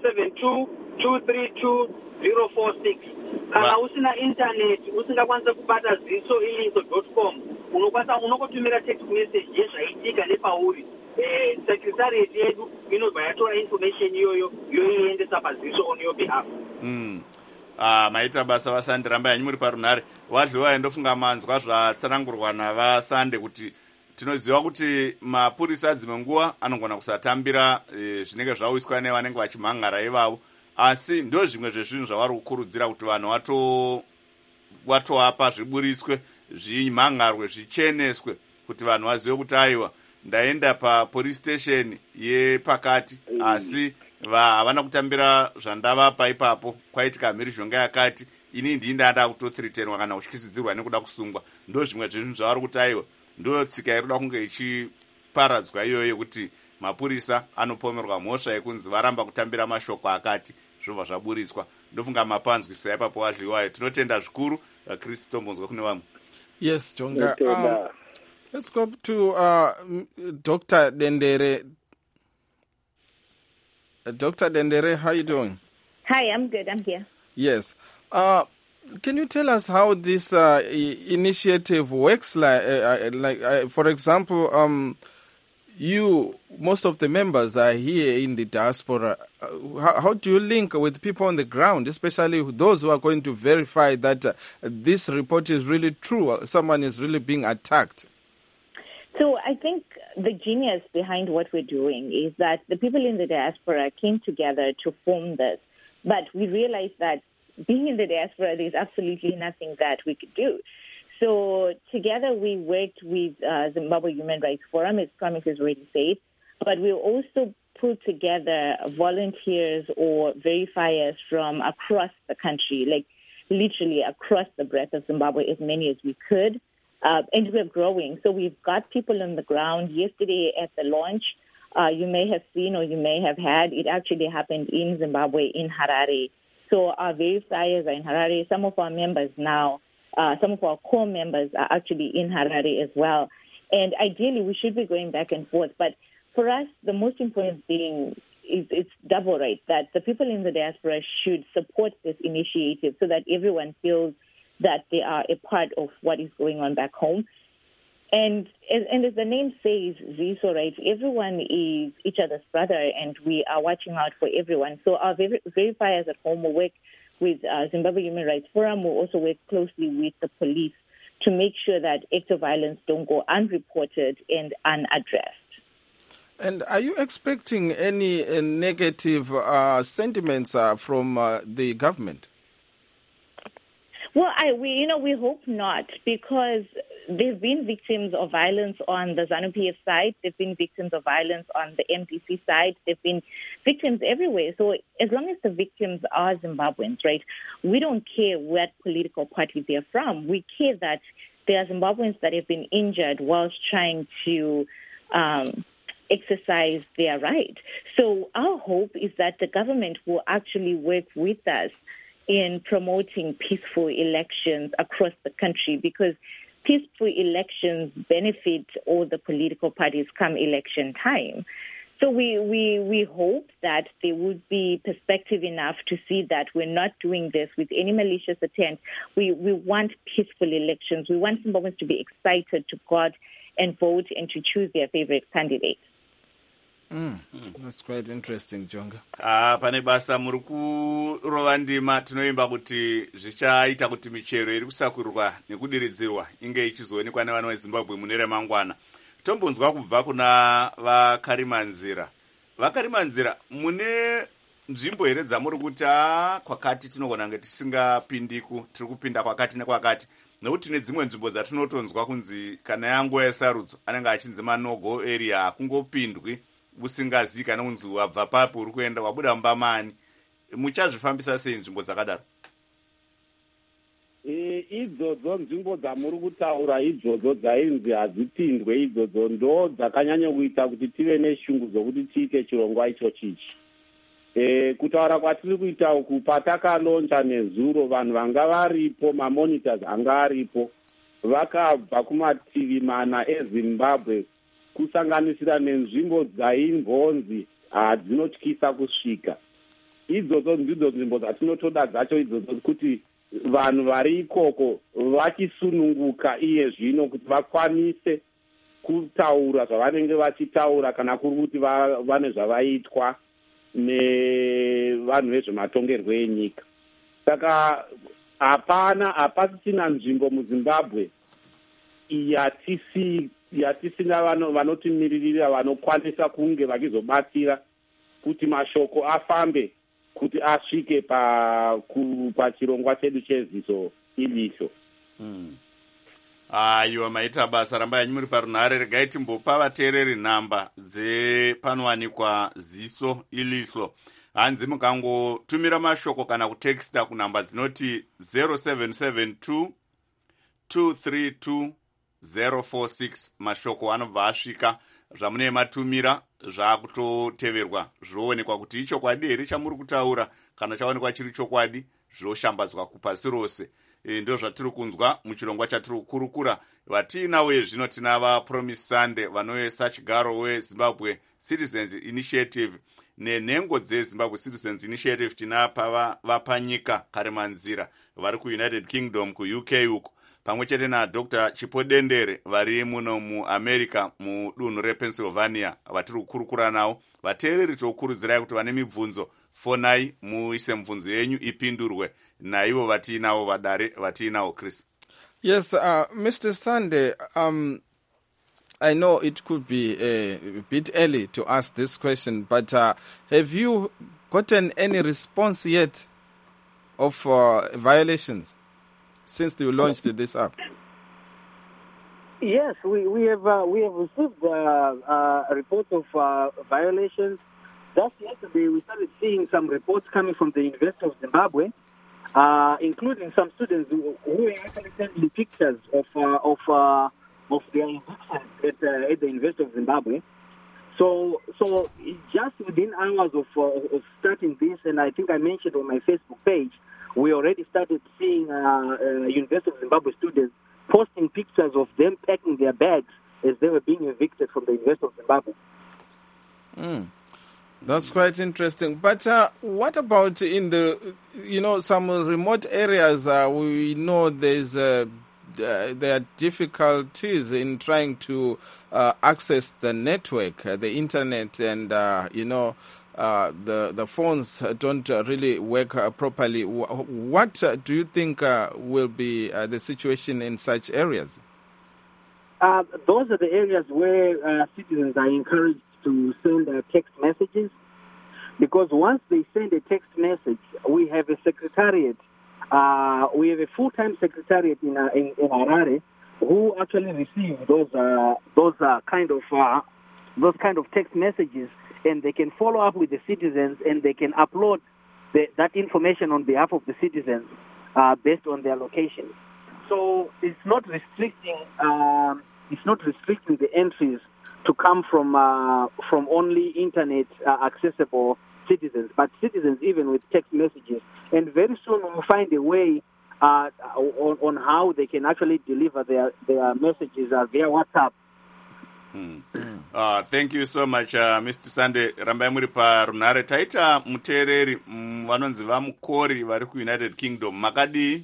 772-232-046. Kana usina internet, usingakwanisa kubata ziso.com, unokotumira text message yezvaitika nepauri. Secretariat yedu inobva yatora information iyoyo yoiendesa paziso on your behalf. Maita basa vaSandra Mbai yanyu muri parunare. Vadliwa ndofunga manzwa zvatsanangurwa navasande kuti tinoziva kuti mapurisa dzimwe nguva anogona kusatambira zvinenge zvawiswa nevanenge vachimhangara ivavo, asi ndo zvimwe zvezvinhu zvavari kukurudzira kuti vanhu watoapa zviburitswe, zvimhangarwe, zvicheneswe, kuti vanhu vazive kuti aiwa ndaenda papolice station yepakati asi havana kutambira zvandavapa ipapo, kwaitika mhirizhonga yakati, ini ndii ndanda kutothiritenwa kana kutyisidzirwa nekuda kusungwa. Ndo zvimwe zvezvinhu zvavari kuti aiwa ndo tsika iri kuda kunge ichiparadzwa iyoyo yekuti mapurisa anopomerwa mhosva yekunzi varamba kutambira mashoko akati zvobva zvaburitswa. Ndofunga mapanzwisisa ipapo wadliwayo. Tinotenda zvikuru. Kristi tombonzwa kune vamwe. Yes, Jonga. Let's go to Dr. Dendere. Dr. Dendere, how are you doing? Hi, I'm good. I'm here. Yes. Can you tell us how this initiative works? For example, most of the members are here in the diaspora. How do you link with people on the ground, especially those who are going to verify that this report is really true, someone is really being attacked? So I think the genius behind what we're doing is that the people in the diaspora came together to form this. But we realized that being in the diaspora, there's absolutely nothing that we could do. So together we worked with Zimbabwe Human Rights Forum, as Promise has already said, but we also put together volunteers or verifiers from across the country, like literally across the breadth of Zimbabwe, as many as we could. And we're growing. So we've got people on the ground. Yesterday at the launch, you may have seen or you may have had, it actually happened in Zimbabwe, in Harare. So our verifiers are in Harare. Some of our members now, some of our core members are actually in Harare as well. And ideally, we should be going back and forth. But for us, the most important thing is it's double, right? That the people in the diaspora should support this initiative so that everyone feels that they are a part of what is going on back home. And as the name says, Ziso, right, everyone is each other's brother, and we are watching out for everyone. So our verifiers at home will work with Zimbabwe Human Rights Forum. Will also work closely with the police to make sure that acts of violence don't go unreported and unaddressed. And are you expecting any negative sentiments from the government? Well, we hope not, because there've been victims of violence on the ZANU-PF side. There've been victims of violence on the MDC side. There've been victims everywhere. So as long as the victims are Zimbabweans, right, we don't care what political party they're from. We care that there are Zimbabweans that have been injured whilst trying to exercise their right. So our hope is that the government will actually work with us in promoting peaceful elections across the country, because peaceful elections benefit all the political parties come election time. So we hope that there would be perspective enough to see that we're not doing this with any malicious intent. We want peaceful elections. We want Zimbabweans to be excited to go out and vote and to choose their favorite candidate. That's quite interesting, Jonga. Pane basa muri kurova ndima tinoimba kuti zvichaita kuti michero iri kusakurirwa nekudiridzirwa inge ichizoonekwa nevana veZimbabwe mune remangwana. Tombonzwa kubva kuna vakarimanzira. Vakarimanzira, mune nzvimbo here dzamuri kuti kwakati tinogona kunge tisingapindiku, tiri kupinda kwakati nekwakati. Nokuti tine dzimwe nzvimbo dzatinotonzwa kunzi kana yanguva yesarudzo anenge achinzi manogo area hakungopindwi usingazivi kana kunzi wabva papi uri kuenda wabuda mubamani. Muchazvifambisa sei nzvimbo dzakadaro? Idzodzo nzvimbo dzamuri kutaura idzodzo dzainzi hadzipindwe, idzodzo ndo dzakanyanya kuita kuti tive neshungu dzokuti tiite chirongwa ichochichi. Kutaura kwatiri kuita uku patakalonja nezuro, vanhu vanga varipo, mamonitors anga aripo, vakabva kumativi mana eZimbabwe kusanganisira nenzvimbo dzaimbonzi hadzinotyisa kusvika. Idzodzo ndidzo nzvimbo dzatinotoda dzacho idzodzo kuti vanhu vari ikoko vachisununguka iye zvino kuti vakwanise kutaura zvavanenge vachitaura kana kuri kuti vane zvavaitwa nevanhu vezvematongerwo enyika. Saka hapasisina nzvimbo muZimbabwe yatisina vanotimirira vanokwanisa kunge vachizobatsira kuti mashoko afambe kuti asvike pachirongwa chedu cheziso ilisho. Aiwa, maita basa, rambai muri parunhare. Regai timbopa vateereri nhamba dzepanowanikwa ziso ilihlo. Hanzi mukangotumira mashoko kana kutexta kunhamba dzinoti 0772 232 046. Mashoko anobva asvika, zvamunee matumira zvaakutoteverwa zvoonekwa kuti ichokwadi here chamuri kutaura. Kana chaonekwa chiri chokwadi, zvoshambadzwa kupasi rose. Ndo zvatiri kunzwa muchirongwa chatiri kukurukura. Vatiinawo zvino tinava Promise Sunday vanoyesa chigaro weZimbabwe Citizens Initiative nenhengo dzeZimbabwe Citizens Initiative. Tinapa vapanyika Karimanzira vari kuUnited Kingdom, kuUK uko, pamwe chete naDr. Chipo Dendere vari muno muAmerica mudunhu rePennsylvania vatiri kukurukura navo. Vateereri tokurudzirai kuti vane mibvunzo, fonai muise mibvunzo yenyu ipindurwe naivo vatiinawo vadare vatiinawo. Chris. Yes, Mr. Sunday, I know it could be a bit early to ask this question, but have you gotten any response yet of violations since you launched this app? Yes, we have received reports of violations. Just yesterday, we started seeing some reports coming from the University of Zimbabwe, including some students who were actually sending pictures of their evictions at the University of Zimbabwe. So just within hours of starting this, and I think I mentioned on my Facebook page, we already started seeing University of Zimbabwe students posting pictures of them packing their bags as they were being evicted from the University of Zimbabwe. That's quite interesting. But what about in the, some remote areas? We know there are difficulties in trying to access the network, the internet, and the phones don't really work properly. What do you think will be the situation in such areas? Those are the areas where citizens are encouraged to send text messages, because once they send a text message, we have a secretariat. We have a full-time secretariat in Harare who actually receive those kind of text messages, and they can follow up with the citizens, and they can upload that information on behalf of the citizens based on their location. So it's not restricting the entries to come from only internet accessible citizens, but citizens even with text messages. And very soon we'll find a way on how they can actually deliver their messages via WhatsApp. Thank you so much, Mr. Sunday. Rambai muri parunhare. Taita muteereri vanonzi vamukori vari kuUnited Kingdom. Makadi?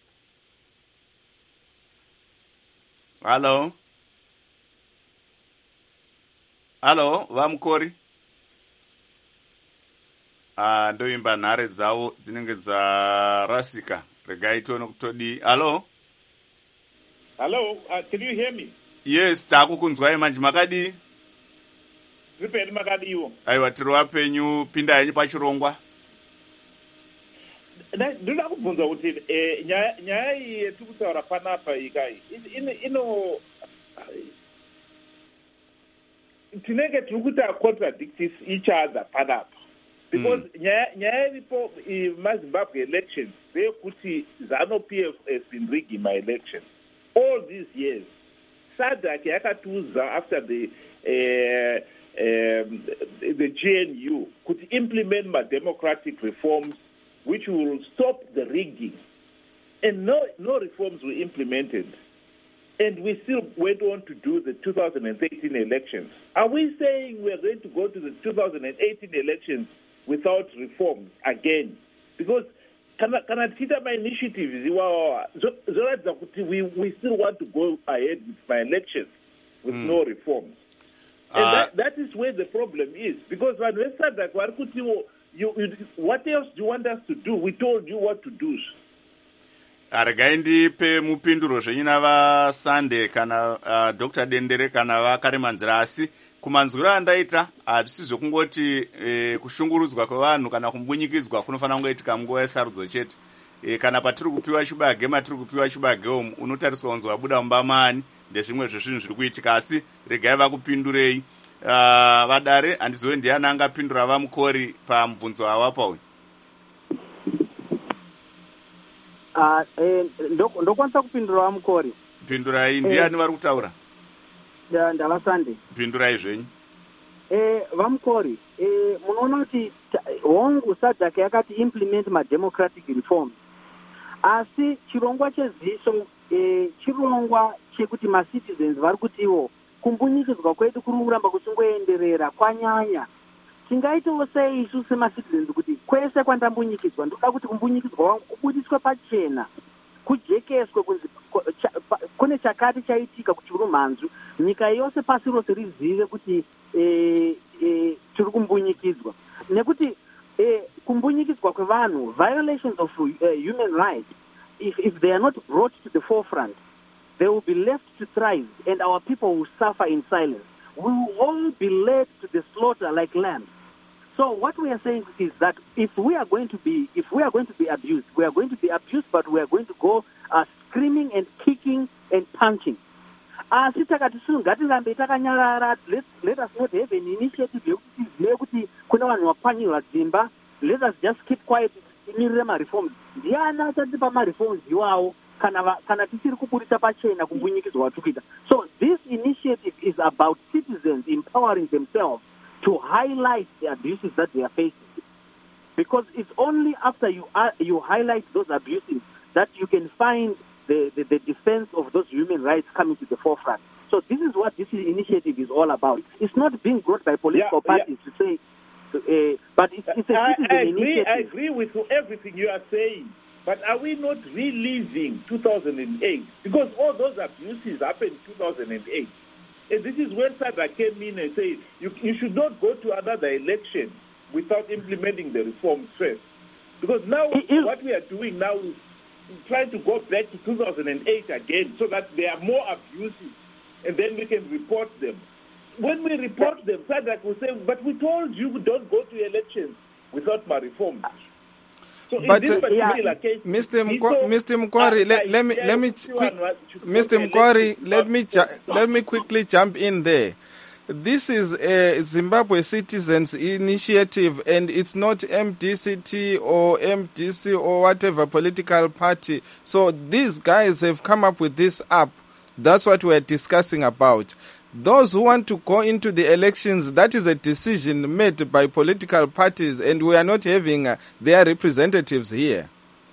Hello, vamukori? Ndoimba nhare dzavo dzinenge dzarasika. Regai tione kutodi. Hello, can you hear me? Yes, takukunzwai manje. Makadi? Zvipeni makadiwo. Aiwa, tiri wapenyu, pinda henyu pachirongwa. Ndoda kubvunza kuti nyaya iyi yetiri kutaura panapa ikai tinenge tiri kuita contradict each other panapa, because nyaya iripo maZimbabwe elections ndeyekuti ZANU-PF has been rigging my elections all these years. SADC yakatiudza after the GNU could implement my democratic reforms which will stop the rigging, and no reforms were implemented, and we still went on to do the 2013 elections. Are we saying we are going to go to the 2018 elections without reforms again? Because kana tiita my initiatives zoratidza kuti we still want to go ahead with my elections with no reforms. And that is where the problem is, because when we said that what else do you want us to do? We told you what to do. Regai ndipe mupinduro zvenyu navaSunday kana Dr. Dendere kana vaKarimanzira, asi kumanzwiro andaita hatisi zvokungoti kushungurudzwa kwevanhu kana kumbunyikidzwa kunofanira kungoitika munguva yesarudzo chete. Kana patiri kupiwa chibage matiri kupiwa chibage omu unotariswa kunzi wabuda mumba maani ndezvimwe zvezvinhu zviri kuitika. Asi regai vakupindurei vadare. Handizive ndiani angapindura vaMukori pamubvunzo wawapa uyu. ndokwanisa kupindura vaMukori. Pindurai. Ndiani vari kutaura? Ndavasande. Pindurai zvenyu. vaMukori, munoona kuti hongu SADC yakati implement mademocratic reforms, asi chirongwa cheziso chirongwa chekuti macitizens vari kuti ivo kumbunyikidzwa kwedu kuri kuramba kuchingoenderera kwanyanya. Tingaitawo sei isu semacitizens kuti kwese kwandambunyikidzwa ndoda kuti kumbunyikidzwa wangu kubudiswe pachena, kujekeswe kunzi kune chakati chaitika kuchirumhanzu, nyika yose pasi rose rizive kuti tiri kumbunyikidzwa. Nekuti kumbunyikidzwa kwevanhu, violations of human rights, if they are not brought to the forefront, they will be left to thrive and our people will suffer in silence. We will all be led to the slaughter like lambs. So what we are saying is that if we are going to be abused, we are going to be abused, but we are going to go screaming and kicking and punching. Asi takati ngatirambe takanyarara, let us not have an initiative yekuti tizive kuti kuna vanhu vapwanyirwa dzimba. Let us just keep quiet, timirire ma-reforms. Ndiani achatipa ma-reforms iwawo kana tisiri kubudisa pachena kumbunyikidzwa watikuita. So this initiative is about citizens empowering themselves to highlight the abuses that they are facing. Because it's only after you highlight those abuses that you can find the defense of those human rights coming to the forefront. So this is what this initiative is all about. It's not being brought by political parties to say, but it's a citizen initiative. I agree with everything you are saying. But are we not reliving 2008? Because all those abuses happened in 2008. And this is when SADC came in and said, you should not go to another election without implementing the reforms first. Because now what we are doing now is trying to go back to 2008 again so that there are more abuses and then we can report them. When we report them, SADC will say, but we told you don't go to elections without my reforms. So but in this particular case, Mr. Mkwari, let me quickly jump in there. This is a Zimbabwe Citizens Initiative, and it's not MDCT or MDC or whatever political party. So these guys have come up with this app. That's what we're discussing about. Those who want to go into the elections, that is a decision made by political parties, and we are not having their representatives here.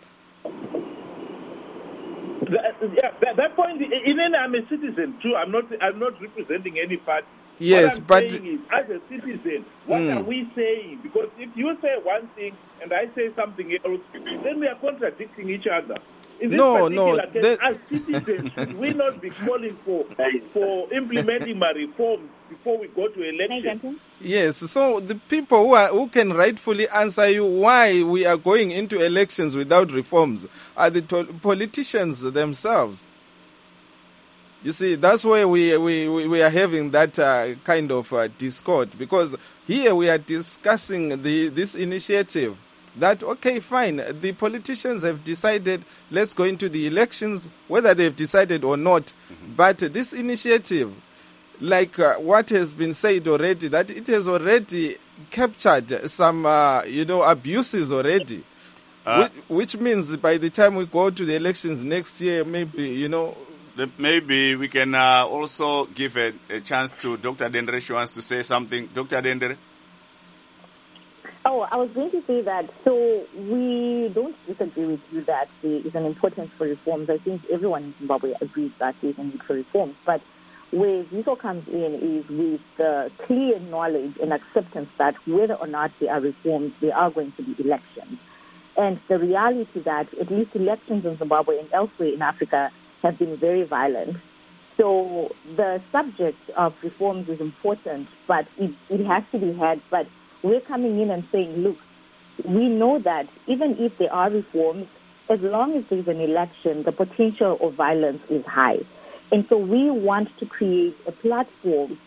That point, even I'm a citizen too. I'm not representing any party. Yes, but saying is, as a citizen, what are we saying? Because if you say one thing and I say something else, then we are contradicting each other. In this particular case, as citizens, should we not be calling for implementing my reforms before we go to election? Yes, so the people who can rightfully answer you why we are going into elections without reforms are the politicians themselves. You see, that's where we are having that kind of discord, because here we are discussing this initiative. That, okay, fine, the politicians have decided, let's go into the elections, whether they've decided or not. But this initiative, like what has been said already, that it has already captured some, abuses already. Which means by the time we go to the elections next year, maybe, Maybe we can also give a chance to Dr. Dendere. She wants to say something. Dr. Dendere? Oh, I was going to say that, so we don't disagree with you that there is an importance for reforms. I think everyone in Zimbabwe agrees that there is a need for reforms. But where ZISO comes in is with the clear knowledge and acceptance that whether or not there are reforms, there are going to be elections. And the reality that at least elections in Zimbabwe and elsewhere in Africa have been very violent. So the subject of reforms is important, but it has to be had. But we're coming in and saying, look, we know that even if there are reforms, as long as there's an election, the potential of violence is high. And so we want to create a platform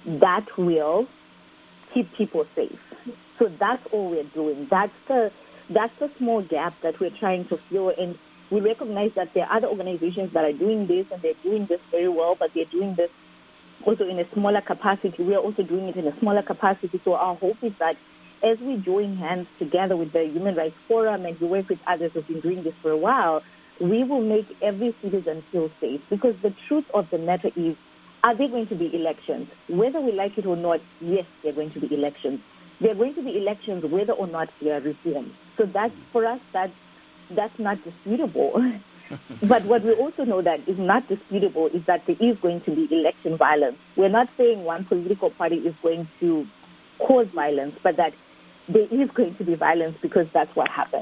that will keep people safe. So that's all we're doing. That's the small gap that we're trying to fill, and we recognize that there are other organizations that are doing this, and they're doing this very well, but they're doing this also in a smaller capacity. We are also doing it in a smaller capacity. So our hope is that as we join hands together with the Human Rights Forum and we work with others who've been doing this for a while, we will make every citizen feel safe. Because the truth of the matter is, are there going to be elections? Whether we like it or not, yes, there are going to be elections. There are going to be elections whether or not there are reforms. So that's, for us, that's not disputable. But what we also know that is not disputable is that there is going to be election violence. We're not saying one political party is going to cause violence, but that there is going to be violence because that's what happened.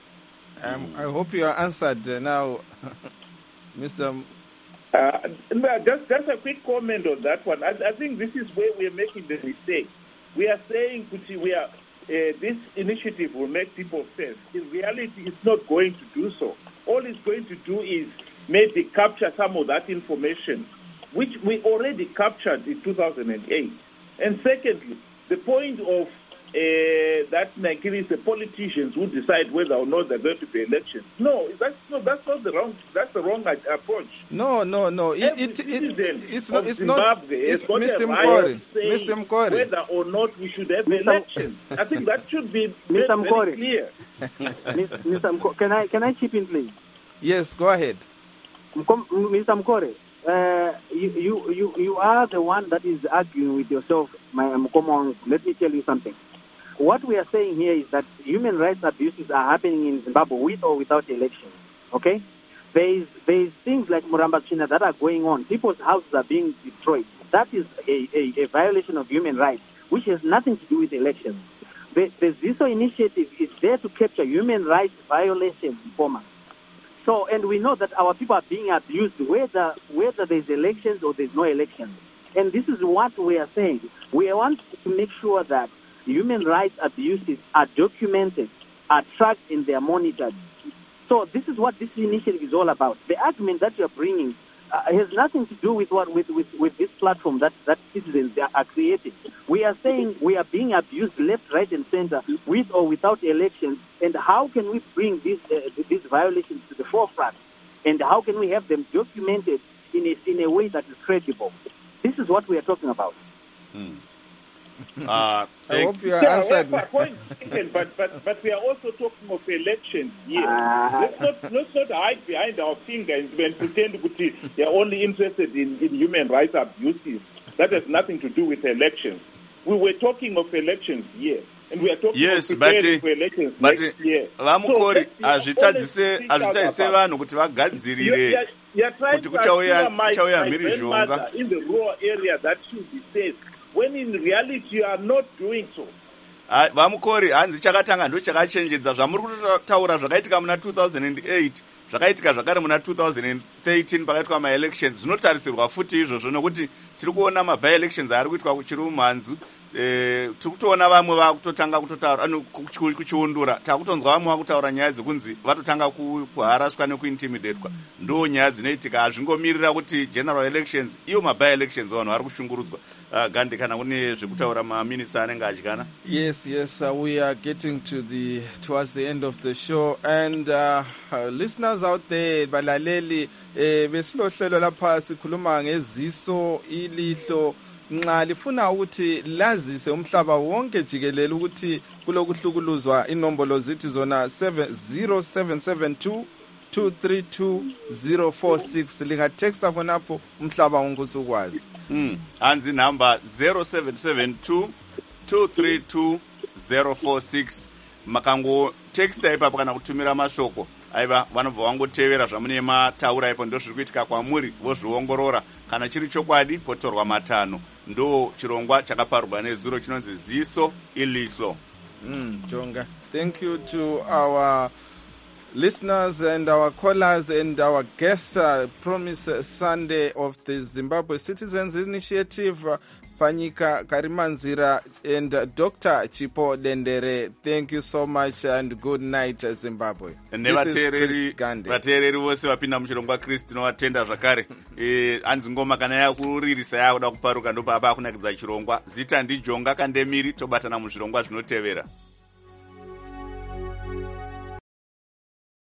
I hope you are answered now, Mr. Just a quick comment on that one. I think this is where we are making the mistake. We are saying this initiative will make people safe. In reality, it's not going to do so. All it's going to do is maybe capture some of that information, which we already captured in 2008. And secondly, the point of that Nigeria is the politicians who decide whether or not they're going to be elections. No, that's the wrong approach. No. It's not. Mr. Mkori. Whether or not we should have elections. I think that should be very clear. Mr. Mkori, can I chip in, please? Yes, go ahead. Mr. Mkori, you are the one that is arguing with yourself, my Mkomong. Let me tell you something. What we are saying here is that human rights abuses are happening in Zimbabwe with or without elections. Okay? There is things like Muramba China that are going on. People's houses are being destroyed. That is a violation of human rights, which has nothing to do with elections. The ZISO initiative is there to capture human rights violations in Poma. So, and we know that our people are being abused whether there's elections or there's no elections. And this is what we are saying. We want to make sure that human rights abuses are documented, are tracked, and they are monitored. So this is what this initiative is all about. The argument that you are bringing has nothing to do with this platform that citizens are creating. We are saying we are being abused left, right, and center with or without elections. And how can we bring these violations to the forefront? And how can we have them documented in a way that is credible? This is what we are talking about. I hope you are answered. But we are also talking of elections here. Let's not hide behind our fingers and pretend that they are only interested in human rights abuses. That has nothing to do with elections. We were talking of elections here. And we are talking of preparing for elections next year. Vamukori, azvitadzise vanhu kuti vagadzirire kuti kuchauya mhirizhonga in the rural area that should be safe. When in reality you are not doing so. Vamukori, hanzi chakatanga ndo chakachenjedza zvamuri kutaura zvakaitika muna 2008 zvakaitika zvakare muna 2013 pakaitwa ma-elections. Zvinotarisirwa futi izvozvo nokuti tiri kuona ma-by-elections ari kuitwa kuchiri mumhanzu. Tiri kutoona vamwe vakutotanga kutotaura kuchiundura. Takutonzwa vamwe vakutaura nyaya dzekunzi vatotanga kuharaswa nekuintimidatwa. Ndo nyaya dzinoitika. Hazvingomirira kuti general elections iyo ma-by-elections vanhu vari kushungurudzwa. Gandhi, kana kune zvekutaura maminutes anenge adyana? Yes, we are getting towards the end of the show, and listeners out there, balaleli, besilohlelo lapha sikhuluma ngeziso ilihlo nxa lifuna ukuthi lazise umhlaba wonke jikelele ukuthi kulokuhlukuluzwa inombolo zithi zona 0772 232-046 lingatexta khonapho umhlaba wonke usukwazi. Hanzi number 0772-232-046. Makango texta ipapo kana kutumira mashoko. Aiva vanobva vangotevera zvamune mataura ipo ndo zviri kuitika kwamuri vozviongorora. Kana chiri chokwadi potorwa matano. Ndo chirongwa chakaparurwa nezuro chinonzi ziso ilihlo. Jonga. Thank you to our listeners and our callers and our guests. Promise Sunday of the Zimbabwe Citizens Initiative. Panyika Karimanzira and Dr. Chipo Dendere. Thank you so much and good night, Zimbabwe. Vateereri vose vapinda muchirongwa Kristu tinovatenda zvakare. Hanzi ngoma kana yakuririsa yakuda kuparuka ndopapa akunakidza chirongwa. Zita ndiJonga Kandemiri, tobatana muzvirongwa zvinotevera.